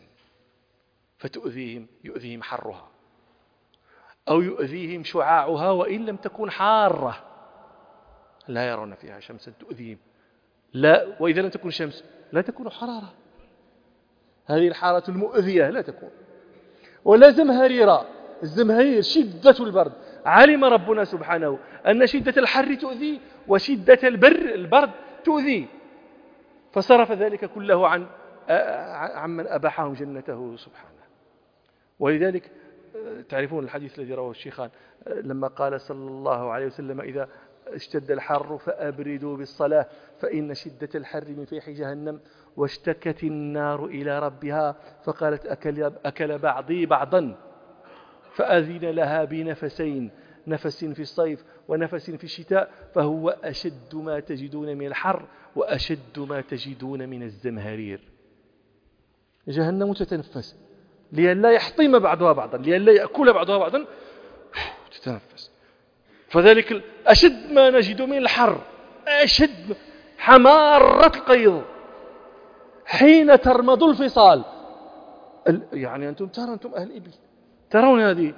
يؤذيهم حرها، أو يؤذيهم شعاعها وإن لم تكن حارة، لا يرون فيها شمسا تؤذيهم، لا، وإذا لم تكن شمس لا تكون حرارة، هذه الحارة المؤذية لا تكون، ولا زمهريرا. الزمهرير شدة البرد، علم ربنا سبحانه أن شدة الحر تؤذي وشدة البرد تؤذي، فصرف ذلك كله عمن أباحهم جنته سبحانه. ولذلك تعرفون الحديث الذي رواه الشيخان لما قال صلى الله عليه وسلم: إذا اشتد الحر فأبردوا بالصلاة فإن شدة الحر من فيح جهنم، واشتكت النار إلى ربها فقالت: أكل بعضي بعضا، فأذن لها بنفسين، نفس في الصيف ونفس في الشتاء، فهو أشد ما تجدون من الحر وأشد ما تجدون من الزمهرير. جهنم تتنفس لئلا يحطم بعضها بعضا، لئلا يأكل بعضها بعضا، تتنفس. فذلك أشد ما نجد من الحر، أشد حمارة القيظ حين ترمض الفصال. يعني أنتم أهل الإبل ترون هذه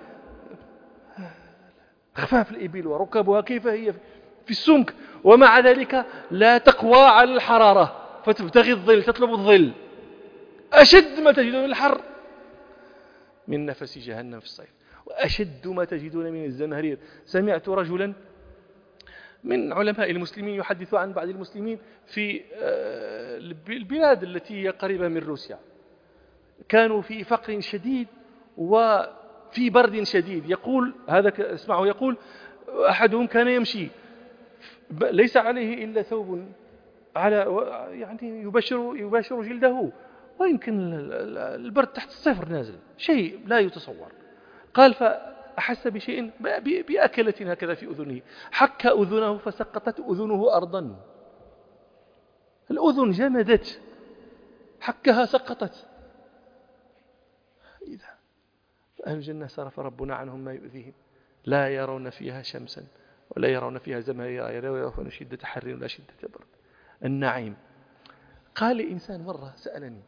خفاف الإبل وركبها كيف هي في السمك، ومع ذلك لا تقوى على الحرارة فتبتغي الظل، تطلب الظل. أشد ما تجدون من الحر من نفس جهنم في الصيف، وأشد ما تجدون من الزمهرير. سمعت رجلا من علماء المسلمين يحدث عن بعض المسلمين في البلاد التي هي قريبة من روسيا، كانوا في فقر شديد وفي برد شديد. يقول هذا اسمعه، يقول: أحدهم كان يمشي ليس عليه إلا ثوب يعني يباشر جلده، ويمكن البرد تحت الصفر نازل، شيء لا يتصور. قال: فأحس بشيء بأكلة هكذا في أذنه، حك أذنه فسقطت أذنه أرضا، الأذن جمدت، حكها سقطت. إذا أهل الجنة صرف ربنا عنهم ما يؤذيهم، لا يرون فيها شمسا ولا يرون فيها زمهريرا، لا يرون شدة حر ولا شدة برد، النعيم. قال لي إنسان مرة سألني،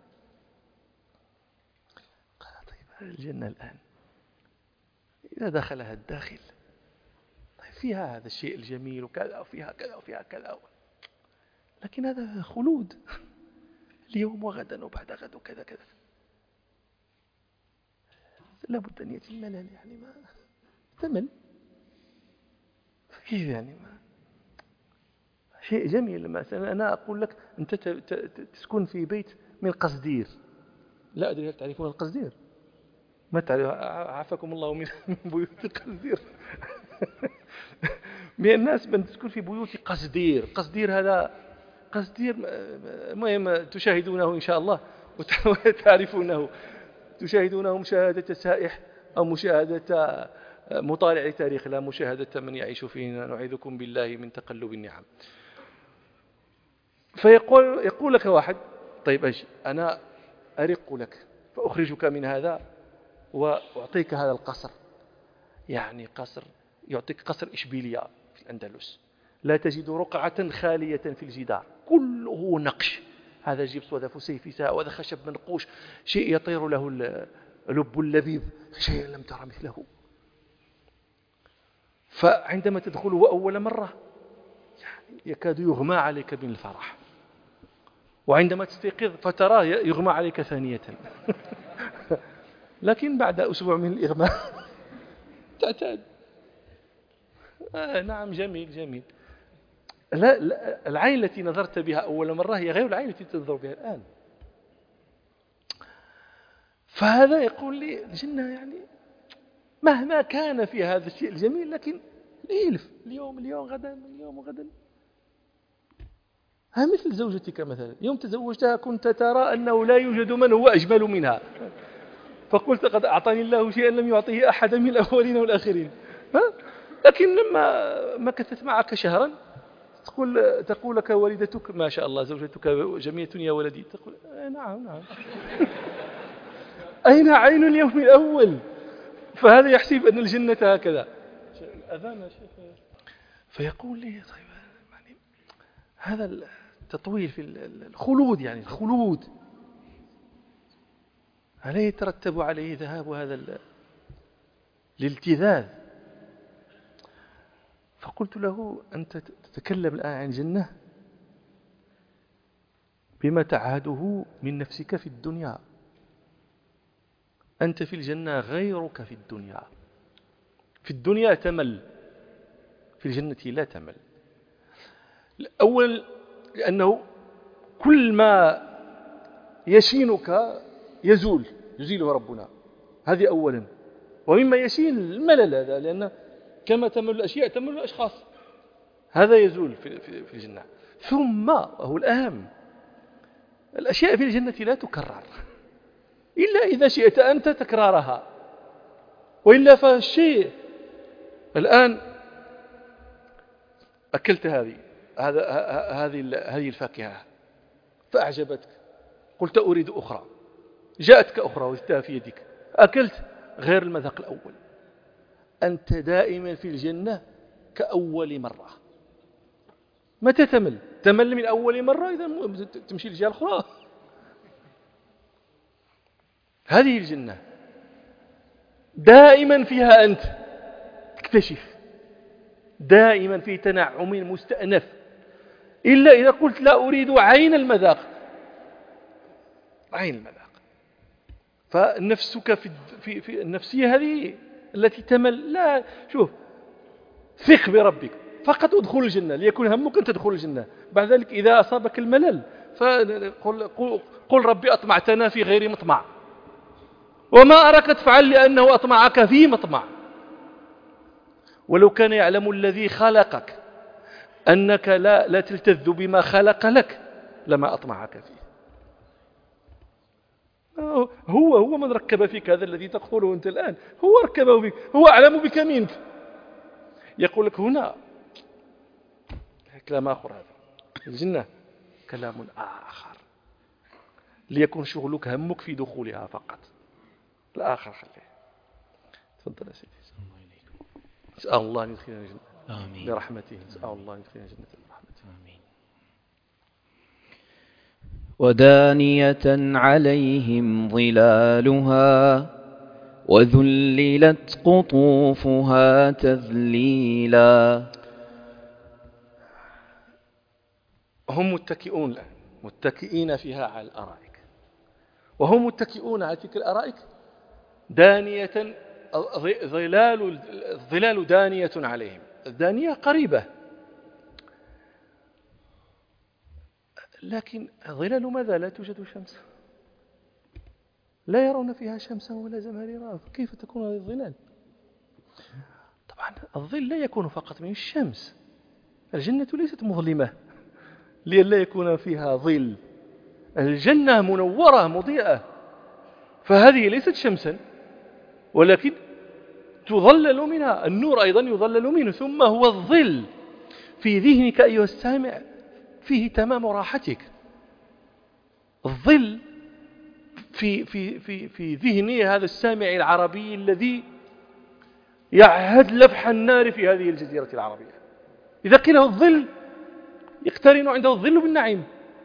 قال: طيب الجنة الآن إذا دخلها الداخل، طيب فيها هذا الشيء الجميل وكذا وفيها كذا وفيها كذا، لكن هذا خلود، اليوم وغدا وبعد غد وكذا كذا، لابد أن يأتي الملل، يعني ما تمل كيف يعني ما شيء جميل. مثلا أنا أقول لك أنت تسكن في بيت من قصدير، لا أدري هل تعرفون القصدير؟ ما تعرف، عافاكم الله من بيوت القصدير. من الناس من تسكن في بيوت قصدير. قصدير هذا قصدير المهم تشاهدونه إن شاء الله وتعرفونه، تشاهدونه مشاهدة سائح أو مشاهدة مطالع تاريخ، لا مشاهدة من يعيش فينا، نعيذكم بالله من تقلب النعم. يقول لك واحد: طيب أجي أنا أرق لك فأخرجك من هذا وأعطيك هذا القصر، يعني قصر، يعطيك قصر إشبيلية في الأندلس، لا تجد رقعة خالية في الجدار، كله نقش، هذا جبس وذا فسيفساء وذا خشب منقوش، شيء يطير له اللب اللبيب، شيء لم ترى مثله. فعندما تدخله أول مرة يكاد يغمى عليك من الفرح، وعندما تستيقظ فتراه يغمى عليك ثانية. لكن بعد أسبوع من الإغماء تعتاد. نعم، جميل جميل. لا العين التي نظرت بها أول مرة هي غير العين التي تنظر بها الآن. فهذا يقول لي الجنة يعني مهما كان في هذا الشيء الجميل، لكن الإلف اليوم غدا، اليوم غدا، ها مثل زوجتك مثلا، يوم تزوجتها كنت ترى أنه لا يوجد من هو أجمل منها، فقلت قد أعطاني الله شيئا لم يعطيه أحدا من الأولين والآخرين. لكن لما مكثت معك شهرا تقول لك والدتك ما شاء الله زوجتك جميلة يا ولدي، تقول نعم نعم. أين عين اليوم الأول؟ فهذا يحسب أن الجنة هكذا. الأذان يا شيخ. فيقول لي طيب يعني هذا التطويل في الخلود، يعني الخلود هل يترتب عليه ذهاب هذا الالتذاذ؟ فقلت له أنت تتكلم الآن عن الجنة بما تعهده من نفسك في الدنيا. أنت في الجنة غيرك في الدنيا. في الدنيا تمل، في الجنة لا تمل. الأول لأنه كل ما يشينك يزيله ربنا، هذه أولا. ومما يشين الملل هذا، لأن كما تمل الأشياء تمل الأشخاص، هذا يزول في الجنة. ثم وهو الأهم، الأشياء في الجنة لا تكرر إلا إذا شئت أنت تكرارها، وإلا فالشيء الآن أكلت هذه الفاكهة فأعجبتك، قلت أريد أخرى، جاءتك أخرى وجدتها في يدك، أكلت غير المذاق الأول. أنت دائما في الجنة كأول مرة. متى تمل من أول مرة إذا تمشي الجهة الأخرى. هذه الجنة دائما فيها أنت تكتشف، دائما في تنعم مستأنف، إلا إذا قلت لا أريد عين المذاق. عين المذاق. فنفسك في النفسية هذه التي تمل، لا شوف، ثق بربك، فقط ادخل الجنة ليكون همك أن تدخل الجنة. بعد ذلك إذا أصابك الملل فقل ربي أطمعتنا في غير مطمع، وما أراك تفعل لأنه أطمعك في مطمع. ولو كان يعلم الذي خلقك أنك لا تلتذ بما خلق لك لما أطمعك فيه. هو من ركب فيك هذا الذي تقوله أنت الآن، هو ركبه فيك، هو أعلم بك منك. يقول لك هنا كلام آخر، هذا الجنة كلام آخر، ليكون شغلك همك في دخولها فقط، الآخر خليه. تفضل يا سيدي. نسأل الله أن يدخلنا الجنة آمين برحمته، نسأل الله أن يدخلنا الجنة برحمته آمين. ودانية عليهم ظلالها وذللت قطوفها تذليلا. هم متكئون الآن، متكئين فيها على الأرائك، وهم متكئون على تلك الأرائك دانية، الظلال دانية عليهم، الدانية قريبة، لكن ظلال ماذا؟ لا توجد شمس، لا يرون فيها شمسا ولا زمهريرا، فكيف تكون هذه الظلال؟ طبعا الظل لا يكون فقط من الشمس، الجنة ليست مظلمة لئلا يكون فيها ظل، الجنة منورة مضيئة، فهذه ليست شمسا ولكن تظلل منها، النور أيضا يظلل منه. ثم هو الظل في ذهنك أيها السامع فيه تمام راحتك. الظل في ذهن هذا السامع العربي الذي يعهد لفح النار في هذه الجزيرة العربية، إذا قيل له الظل يقترن عنده الظل بالنعيم.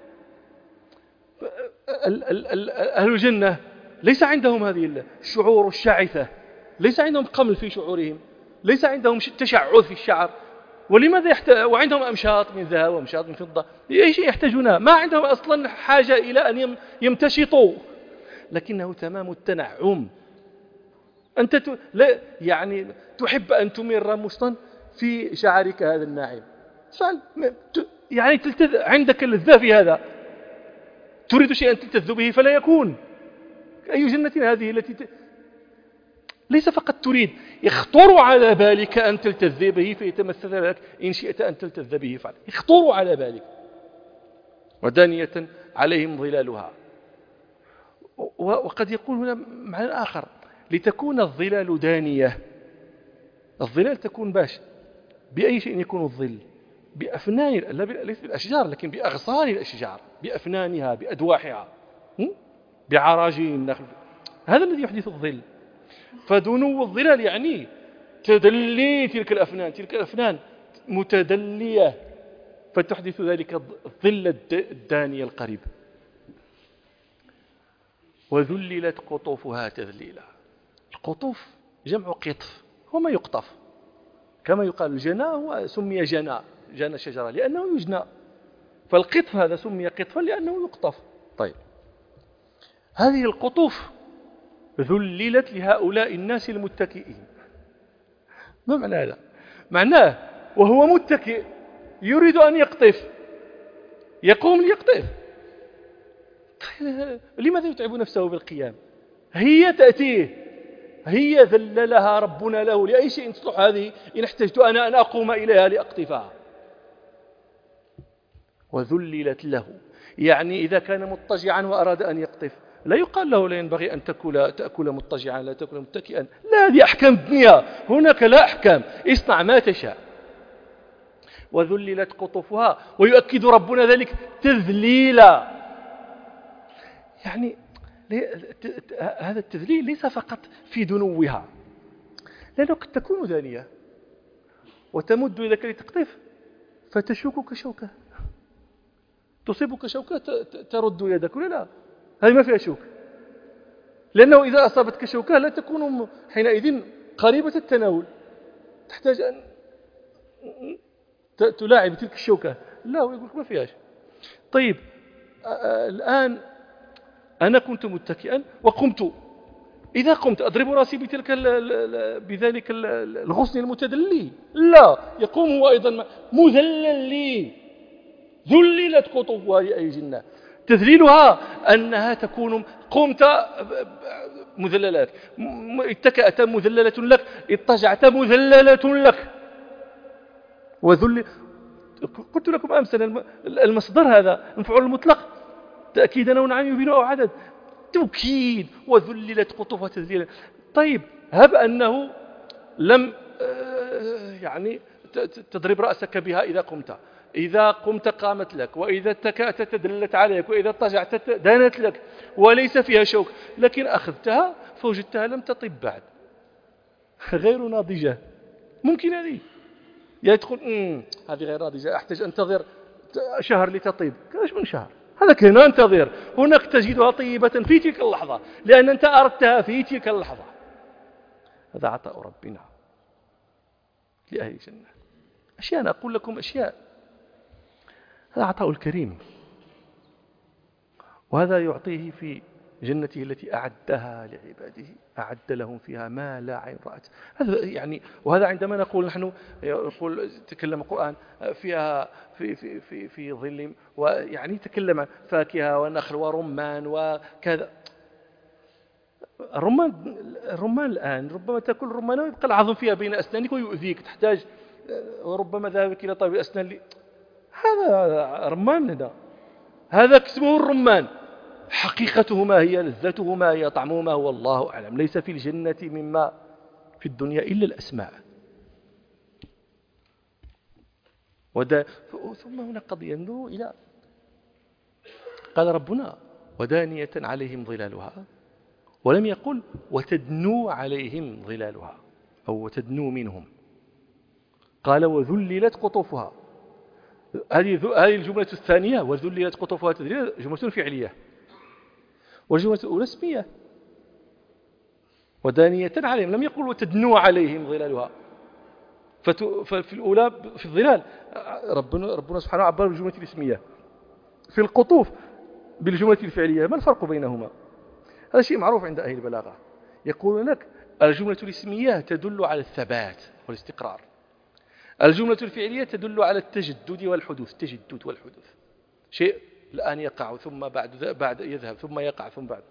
أهل الجنة ليس عندهم هذه الشعور الشاعثة، ليس عندهم قمل في شعورهم، ليس عندهم تشعث في الشعر. ولماذا وعندهم أمشاط من ذهب وأمشاط من فضة، إيش يحتاجونها؟ ما عندهم أصلا حاجة إلى أن يمتشطوا، لكنه تمام التنعم. أنت يعني تحب أن تمر مشطا في شعرك هذا الناعم، يعني عندك اللذة في هذا، تريد شيئا تلتذ به فلا يكون. أي جنة هذه التي ليس فقط تريد، يخطر على بالك أن تلتذ به فيتمثل لك إن شئت أن تلتذ به فعلا، يخطر على بالك. ودانية عليهم ظلالها. وقد يقول هنا معنى آخر: لتكون الظلال دانية. الظلال تكون باش بأي شيء يكون الظل؟ بأفنان، ليس بالأشجار لكن بأغصان الأشجار، بأفنانها، بأدواحها، بعراجين النخل. هذا الذي يحدث الظل. فدنو الظلال يعني تدلي تلك الأفنان متدلية، فتحدث ذلك الظل الداني القريب. وذللت قطوفها تذليلا. القطوف جمع قطف، هو ما يقطف، كما يقال الجنى هو سمي جنى شجرة لأنه يجنى، فالقطف هذا سمي قطفا لأنه يقطف. طيب، هذه القطوف ذللت لهؤلاء الناس المتكئين. ما معنى هذا؟ معناه وهو متكئ يريد أن يقطف، يقوم ليقطف. لماذا يتعب نفسه بالقيام؟ هي تأتيه، هي ذللها ربنا له لأي شيء تصلح هذه إن احتجت أنا أن أقوم إليها لأقطفها. وذللت له، يعني إذا كان مضطجعا وأراد أن يقطف لا يقال له لا ينبغي أن تأكل مضطجعا، لا تأكل متكئا، لا، هذه أحكام الدنيا، هناك لا أحكام، اصنع ما تشاء. وذللت قطوفها، ويؤكد ربنا ذلك تذليلا. يعني هذا التذليل ليس فقط في دنوها، لأنه قد تكون دانية وتمد يدك لتقطف فتشوكك شوكة، تصيبك شوكة ترد يدك، لا، هذه ما فيها شوك، لأنه إذا أصابتك شوكة لا تكون حينئذ قريبة التناول، تحتاج أن تلاعب تلك الشوكة، لا، ويقول ما فيهاش. طيب، الآن أنا كنت متكئا وقمت، إذا قمت أضرب رأسي بذلك الغصن المتدلي؟ لا، يقوم هو أيضا مذلل لي. ذللت قطوفها أي جنة. تذليلها أنها تكون قمت مذللات، اتكأت مذللة لك، اضطجعت مذللة لك. قلت لكم أمثلا المصدر هذا مفعول المطلق تأكيدا أو نعم يبين أو عدد، توكيد. وذللت قطوفها تذليلا. طيب، هب أنه لم يعني تضرب رأسك بها إذا قمت قامت لك، وإذا اتكأت تدلت عليك، وإذا اضطجعت دانت لك، وليس فيها شوك، لكن أخذتها فوجدتها لم تطب بعد، غير ناضجة. ممكن هذه يدخل هذه غير ناضجة، أحتاج أنتظر شهر لتطيب. كاش من شهر؟ هذا هنا انتظر، هناك تجدها طيبة في تلك اللحظة لأن أنت أردتها في تلك اللحظة. هذا عطاء ربنا لأهل الجنة. أشياء، أنا أقول لكم أشياء، هذا عطاء الكريم، وهذا يعطيه في جنته التي أعدها لعباده، أعد لهم فيها ما لا عين رأت. هذا يعني، وهذا عندما نقول نحن تكلم القرآن فيها في ظل، ويعني تكلم فاكهة ونخل ورمان وكذا. الرمان الآن ربما تأكل الرمان ويبقى العظم فيها بين أسنانك ويؤذيك، تحتاج وربما ذهبك إلى طبيب أسنان هذا رمان هذا، هذا اسمه الرمان، حقيقته ما هي، لذته ما هي، طعمه ما هو، الله أعلم. ليس في الجنة مما في الدنيا إلا الأسماء. ثم هنا قد ينظر إلى قال ربنا ودانية عليهم ظلالها، ولم يقل وتدنو عليهم ظلالها أو وتدنو منهم، قال وذللت قطوفها. هذه الجملة الثانية وذللت قطوفها تذليلا جملة فعلية، والجملة الأولى اسمية. ودانية عليهم، لم يقل وتدنو عليهم ظلالها. ففي الأولى في الظلال ربنا سبحانه عبر بالجملة الاسمية، في القطوف بالجملة الفعلية. ما الفرق بينهما؟ هذا شيء معروف عند أهل البلاغة، يقول لك الجملة الاسمية تدل على الثبات والاستقرار، الجملة الفعلية تدل على التجدد والحدوث، التجدد والحدوث، شيء الآن يقع ثم بعد يذهب ثم يقع ثم بعد.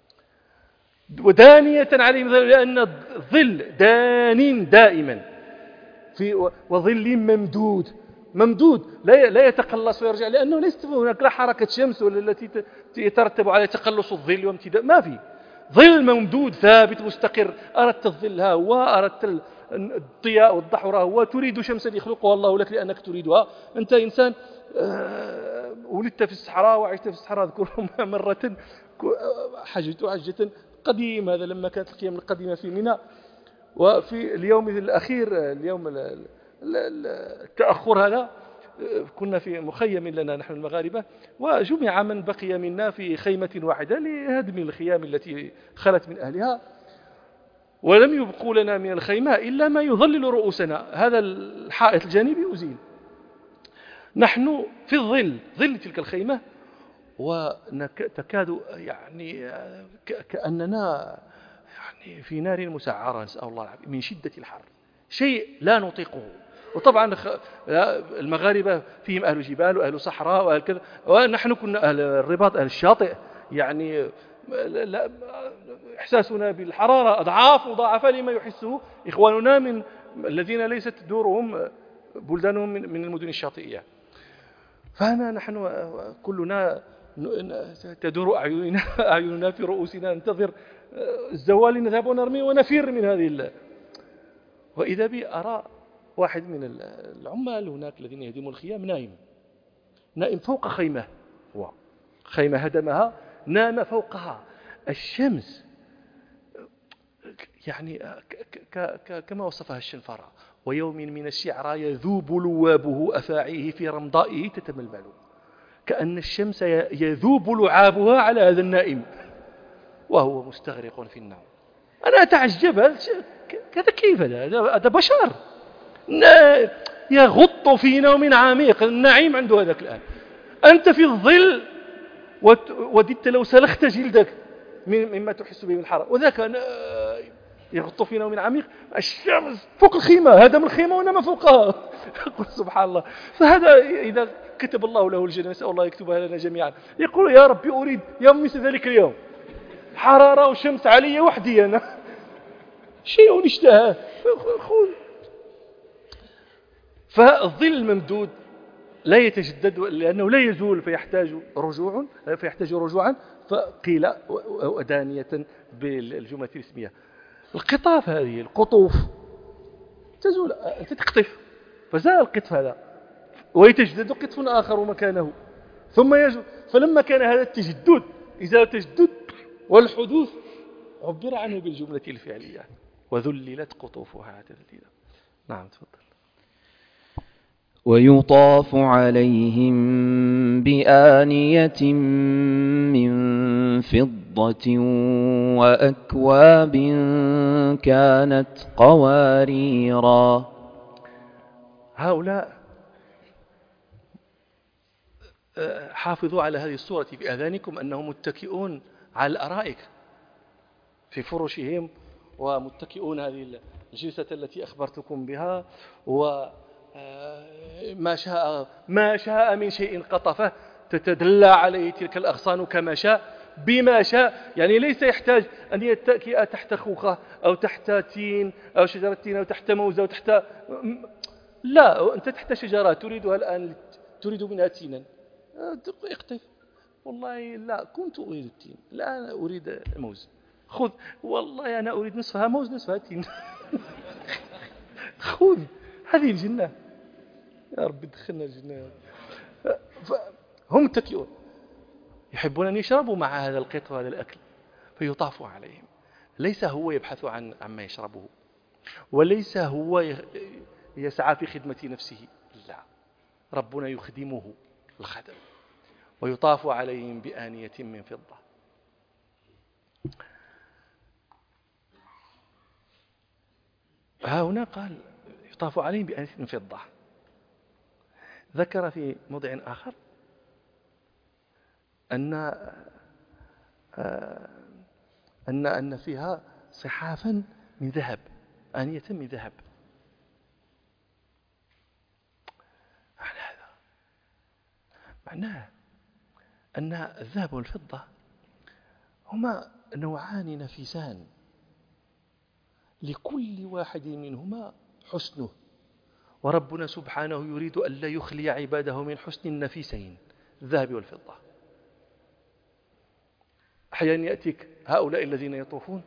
ودانية عليهم لأن الظل دائما وظل ممدود، ممدود لا يتقلص ويرجع، لأنه ليست هناك لا حركة شمس ولا التي يترتب على تقلص الظل وامتداد، ما في ظل ممدود ثابت مستقر. أردت الظل ها هو، أردت الضياء والضحو هو، تريد شمسا يخلقها الله لك لأنك تريدها. أنت إنسان ولدت في الصحراء وعشت في الصحراء. أذكر مرة حجة قديمة، هذا لما كانت القيام القديمة في منى، وفي اليوم الأخير، اليوم التأخر هذا، كنا في مخيم لنا نحن المغاربة، وجمع من بقي منا في خيمة واحدة لهدم الخيام التي خلت من أهلها، ولم يبقوا لنا من الخيمة إلا ما يظلل رؤوسنا، هذا الحائط الجانبي أزيل. نحن في ظل تلك الخيمة، وتكاد يعني كأننا يعني في نار مسعرة، نسأل الله العافية، من شدة الحر، شيء لا نطيقه. وطبعا المغاربة فيهم أهل جبال وأهل صحراء وأهل كذا، ونحن كنا أهل الرباط، أهل الشاطئ، يعني إحساسنا بالحرارة أضعاف مضاعفة لما يحسه إخواننا من الذين ليست دورهم بلدانهم من المدن الشاطئية. نحن كلنا تدور أعيننا في رؤوسنا، ننتظر الزوال نذهب ونرمي ونفر من هذه وإذا بي أرى واحد من العمال هناك الذين يهدموا الخيام نائم فوق خيمة، هو خيمة هدمها، نام فوقها. الشمس يعني كما وصفها الشنفرة: ويوم من الشعرى يذوب لوابه أفاعيه في رمضائه تتململ. كأن الشمس يذوب لعابها على هذا النائم وهو مستغرق في النوم. أنا أتعجب، هذا كيف؟ هذا بشر يغط في نوم عميق، النعيم عنده هذاك الآن. أنت في الظل وددت لو سلخت جلدك مما تحس به من الحرارة، وذاك يغط في نوم عميق. الشمس فوق الخيمة، هدم الخيمة ونام فوقها. قل سبحان الله. فهذا إذا كتب الله له الجنة، نسأل الله يكتبها لنا جميعا، يقول: يا ربي أريد يوم مثل ذلك اليوم، حرارة وشمس علي وحدي أنا، شيء اشتهاه. فالظل الممدود لا يتجدد لأنه لا يزول، فيحتاج رجوعا. فقيل ودانية بالجملة الاسمية. القطاف، هذه القطوف تزول، أنت تقطف فزال القطف هذا، ويتجدد قطف آخر مكانه ثم يزول. فلما كان هذا التجدد، إذا تجدد والحدوث، عبر عنه بالجملة الفعلية: وذللت قطوفها تذليلا. نعم تفضل. ويطاف عليهم بآنية من فضة وأكواب كانت قواريرا. هؤلاء حافظوا على هذه الصورة في أذهانكم، أنهم متكئون على الأرائك في فرشهم، ومتكئون هذه الجلسة التي أخبرتكم بها، وما شاء من شيء قطفه، تتدلى عليه تلك الأغصان كما شاء بما شاء. يعني ليس يحتاج أن يتكئ تحت خوخة أو تحت تين أو شجرة تين أو تحت موزة أو تحت، لا، أنت تحت شجرة تريدها الآن، تريد منها تينا، اقطف. والله لا كنت أريد التين، الآن أريد موز، خذ. والله أنا أريد نصفها موز نصفها تين. خذ، هذه الجنة. يا رب دخلنا الجنة. هم متكئون، يحبون أن يشربوا مع هذا القط وهذا الأكل، فيطاف عليهم. ليس هو يبحث عما يشربه، وليس هو يسعى في خدمة نفسه، لا، ربنا يخدمه الخدم. ويطاف عليهم بآنية من فضة. ها هنا قال يطاف عليهم بآنية من فضة. ذكر في موضع آخر أن فيها صحافا من ذهب، آنية من ذهب. معناه أن الذهب والفضة هما نوعان نفيسان، لكل واحد منهما حسنه وربنا سبحانه يريد ألا يخلي عباده من حسن النفيسين الذهب والفضة. أحيانا يأتيك هؤلاء الذين يطوفون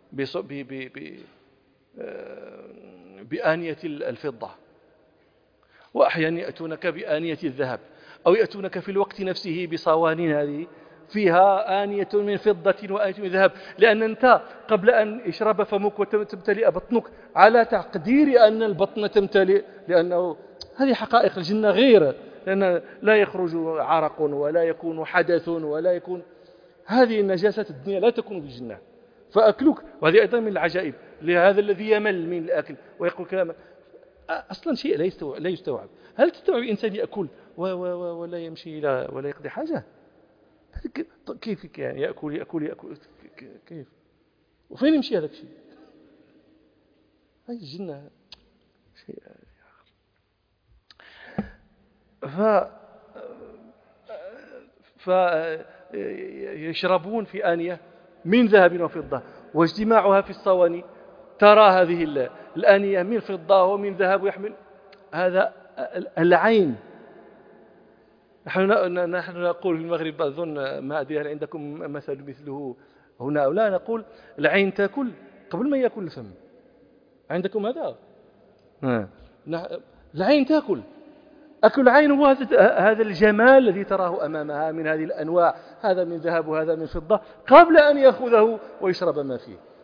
بآنية الفضة، وأحيانا يأتونك بآنية الذهب، أو يأتونك في الوقت نفسه بصوانين هذه فيها آنية من فضة وآنية من ذهب، لأن أنت قبل أن يشرب فمك وتمتلئ بطنك على تقدير أن البطن تمتلئ، لأنه هذه حقائق الجنة غير، لأن لا يخرج عرق ولا يكون حدث ولا يكون هذه النجاسة الدنيا لا تكون في الجنة. فأكلك، وهذه أيضا من العجائب، لهذا الذي يمل من الأكل ويقول كلام أصلا شيء لا يستوعب. هل تستوعب إنسان يأكل ولا يمشي ولا يقضي حاجة؟ كيف يعني يأكل كيف؟ وفين يمشي هذا الشيء؟ هذه الجنة شيء فيشربون في آنية من ذهب وفضة، واجتماعها في الصواني ترى هذه الآنية من فضة ومن ذهب، ويحمل هذا العين. نحن نقول في المغرب، أظن ما أدري هل عندكم مثله هنا أو لا، نقول العين تأكل قبل ما يأكل الفم. عندكم هذا؟ العين تأكل، أكل العين هو هذا الجمال الذي تراه أمامها من هذه الأنواع، هذا من ذهب وهذا من فضة، قبل أن يأخذه ويشرب ما فيه.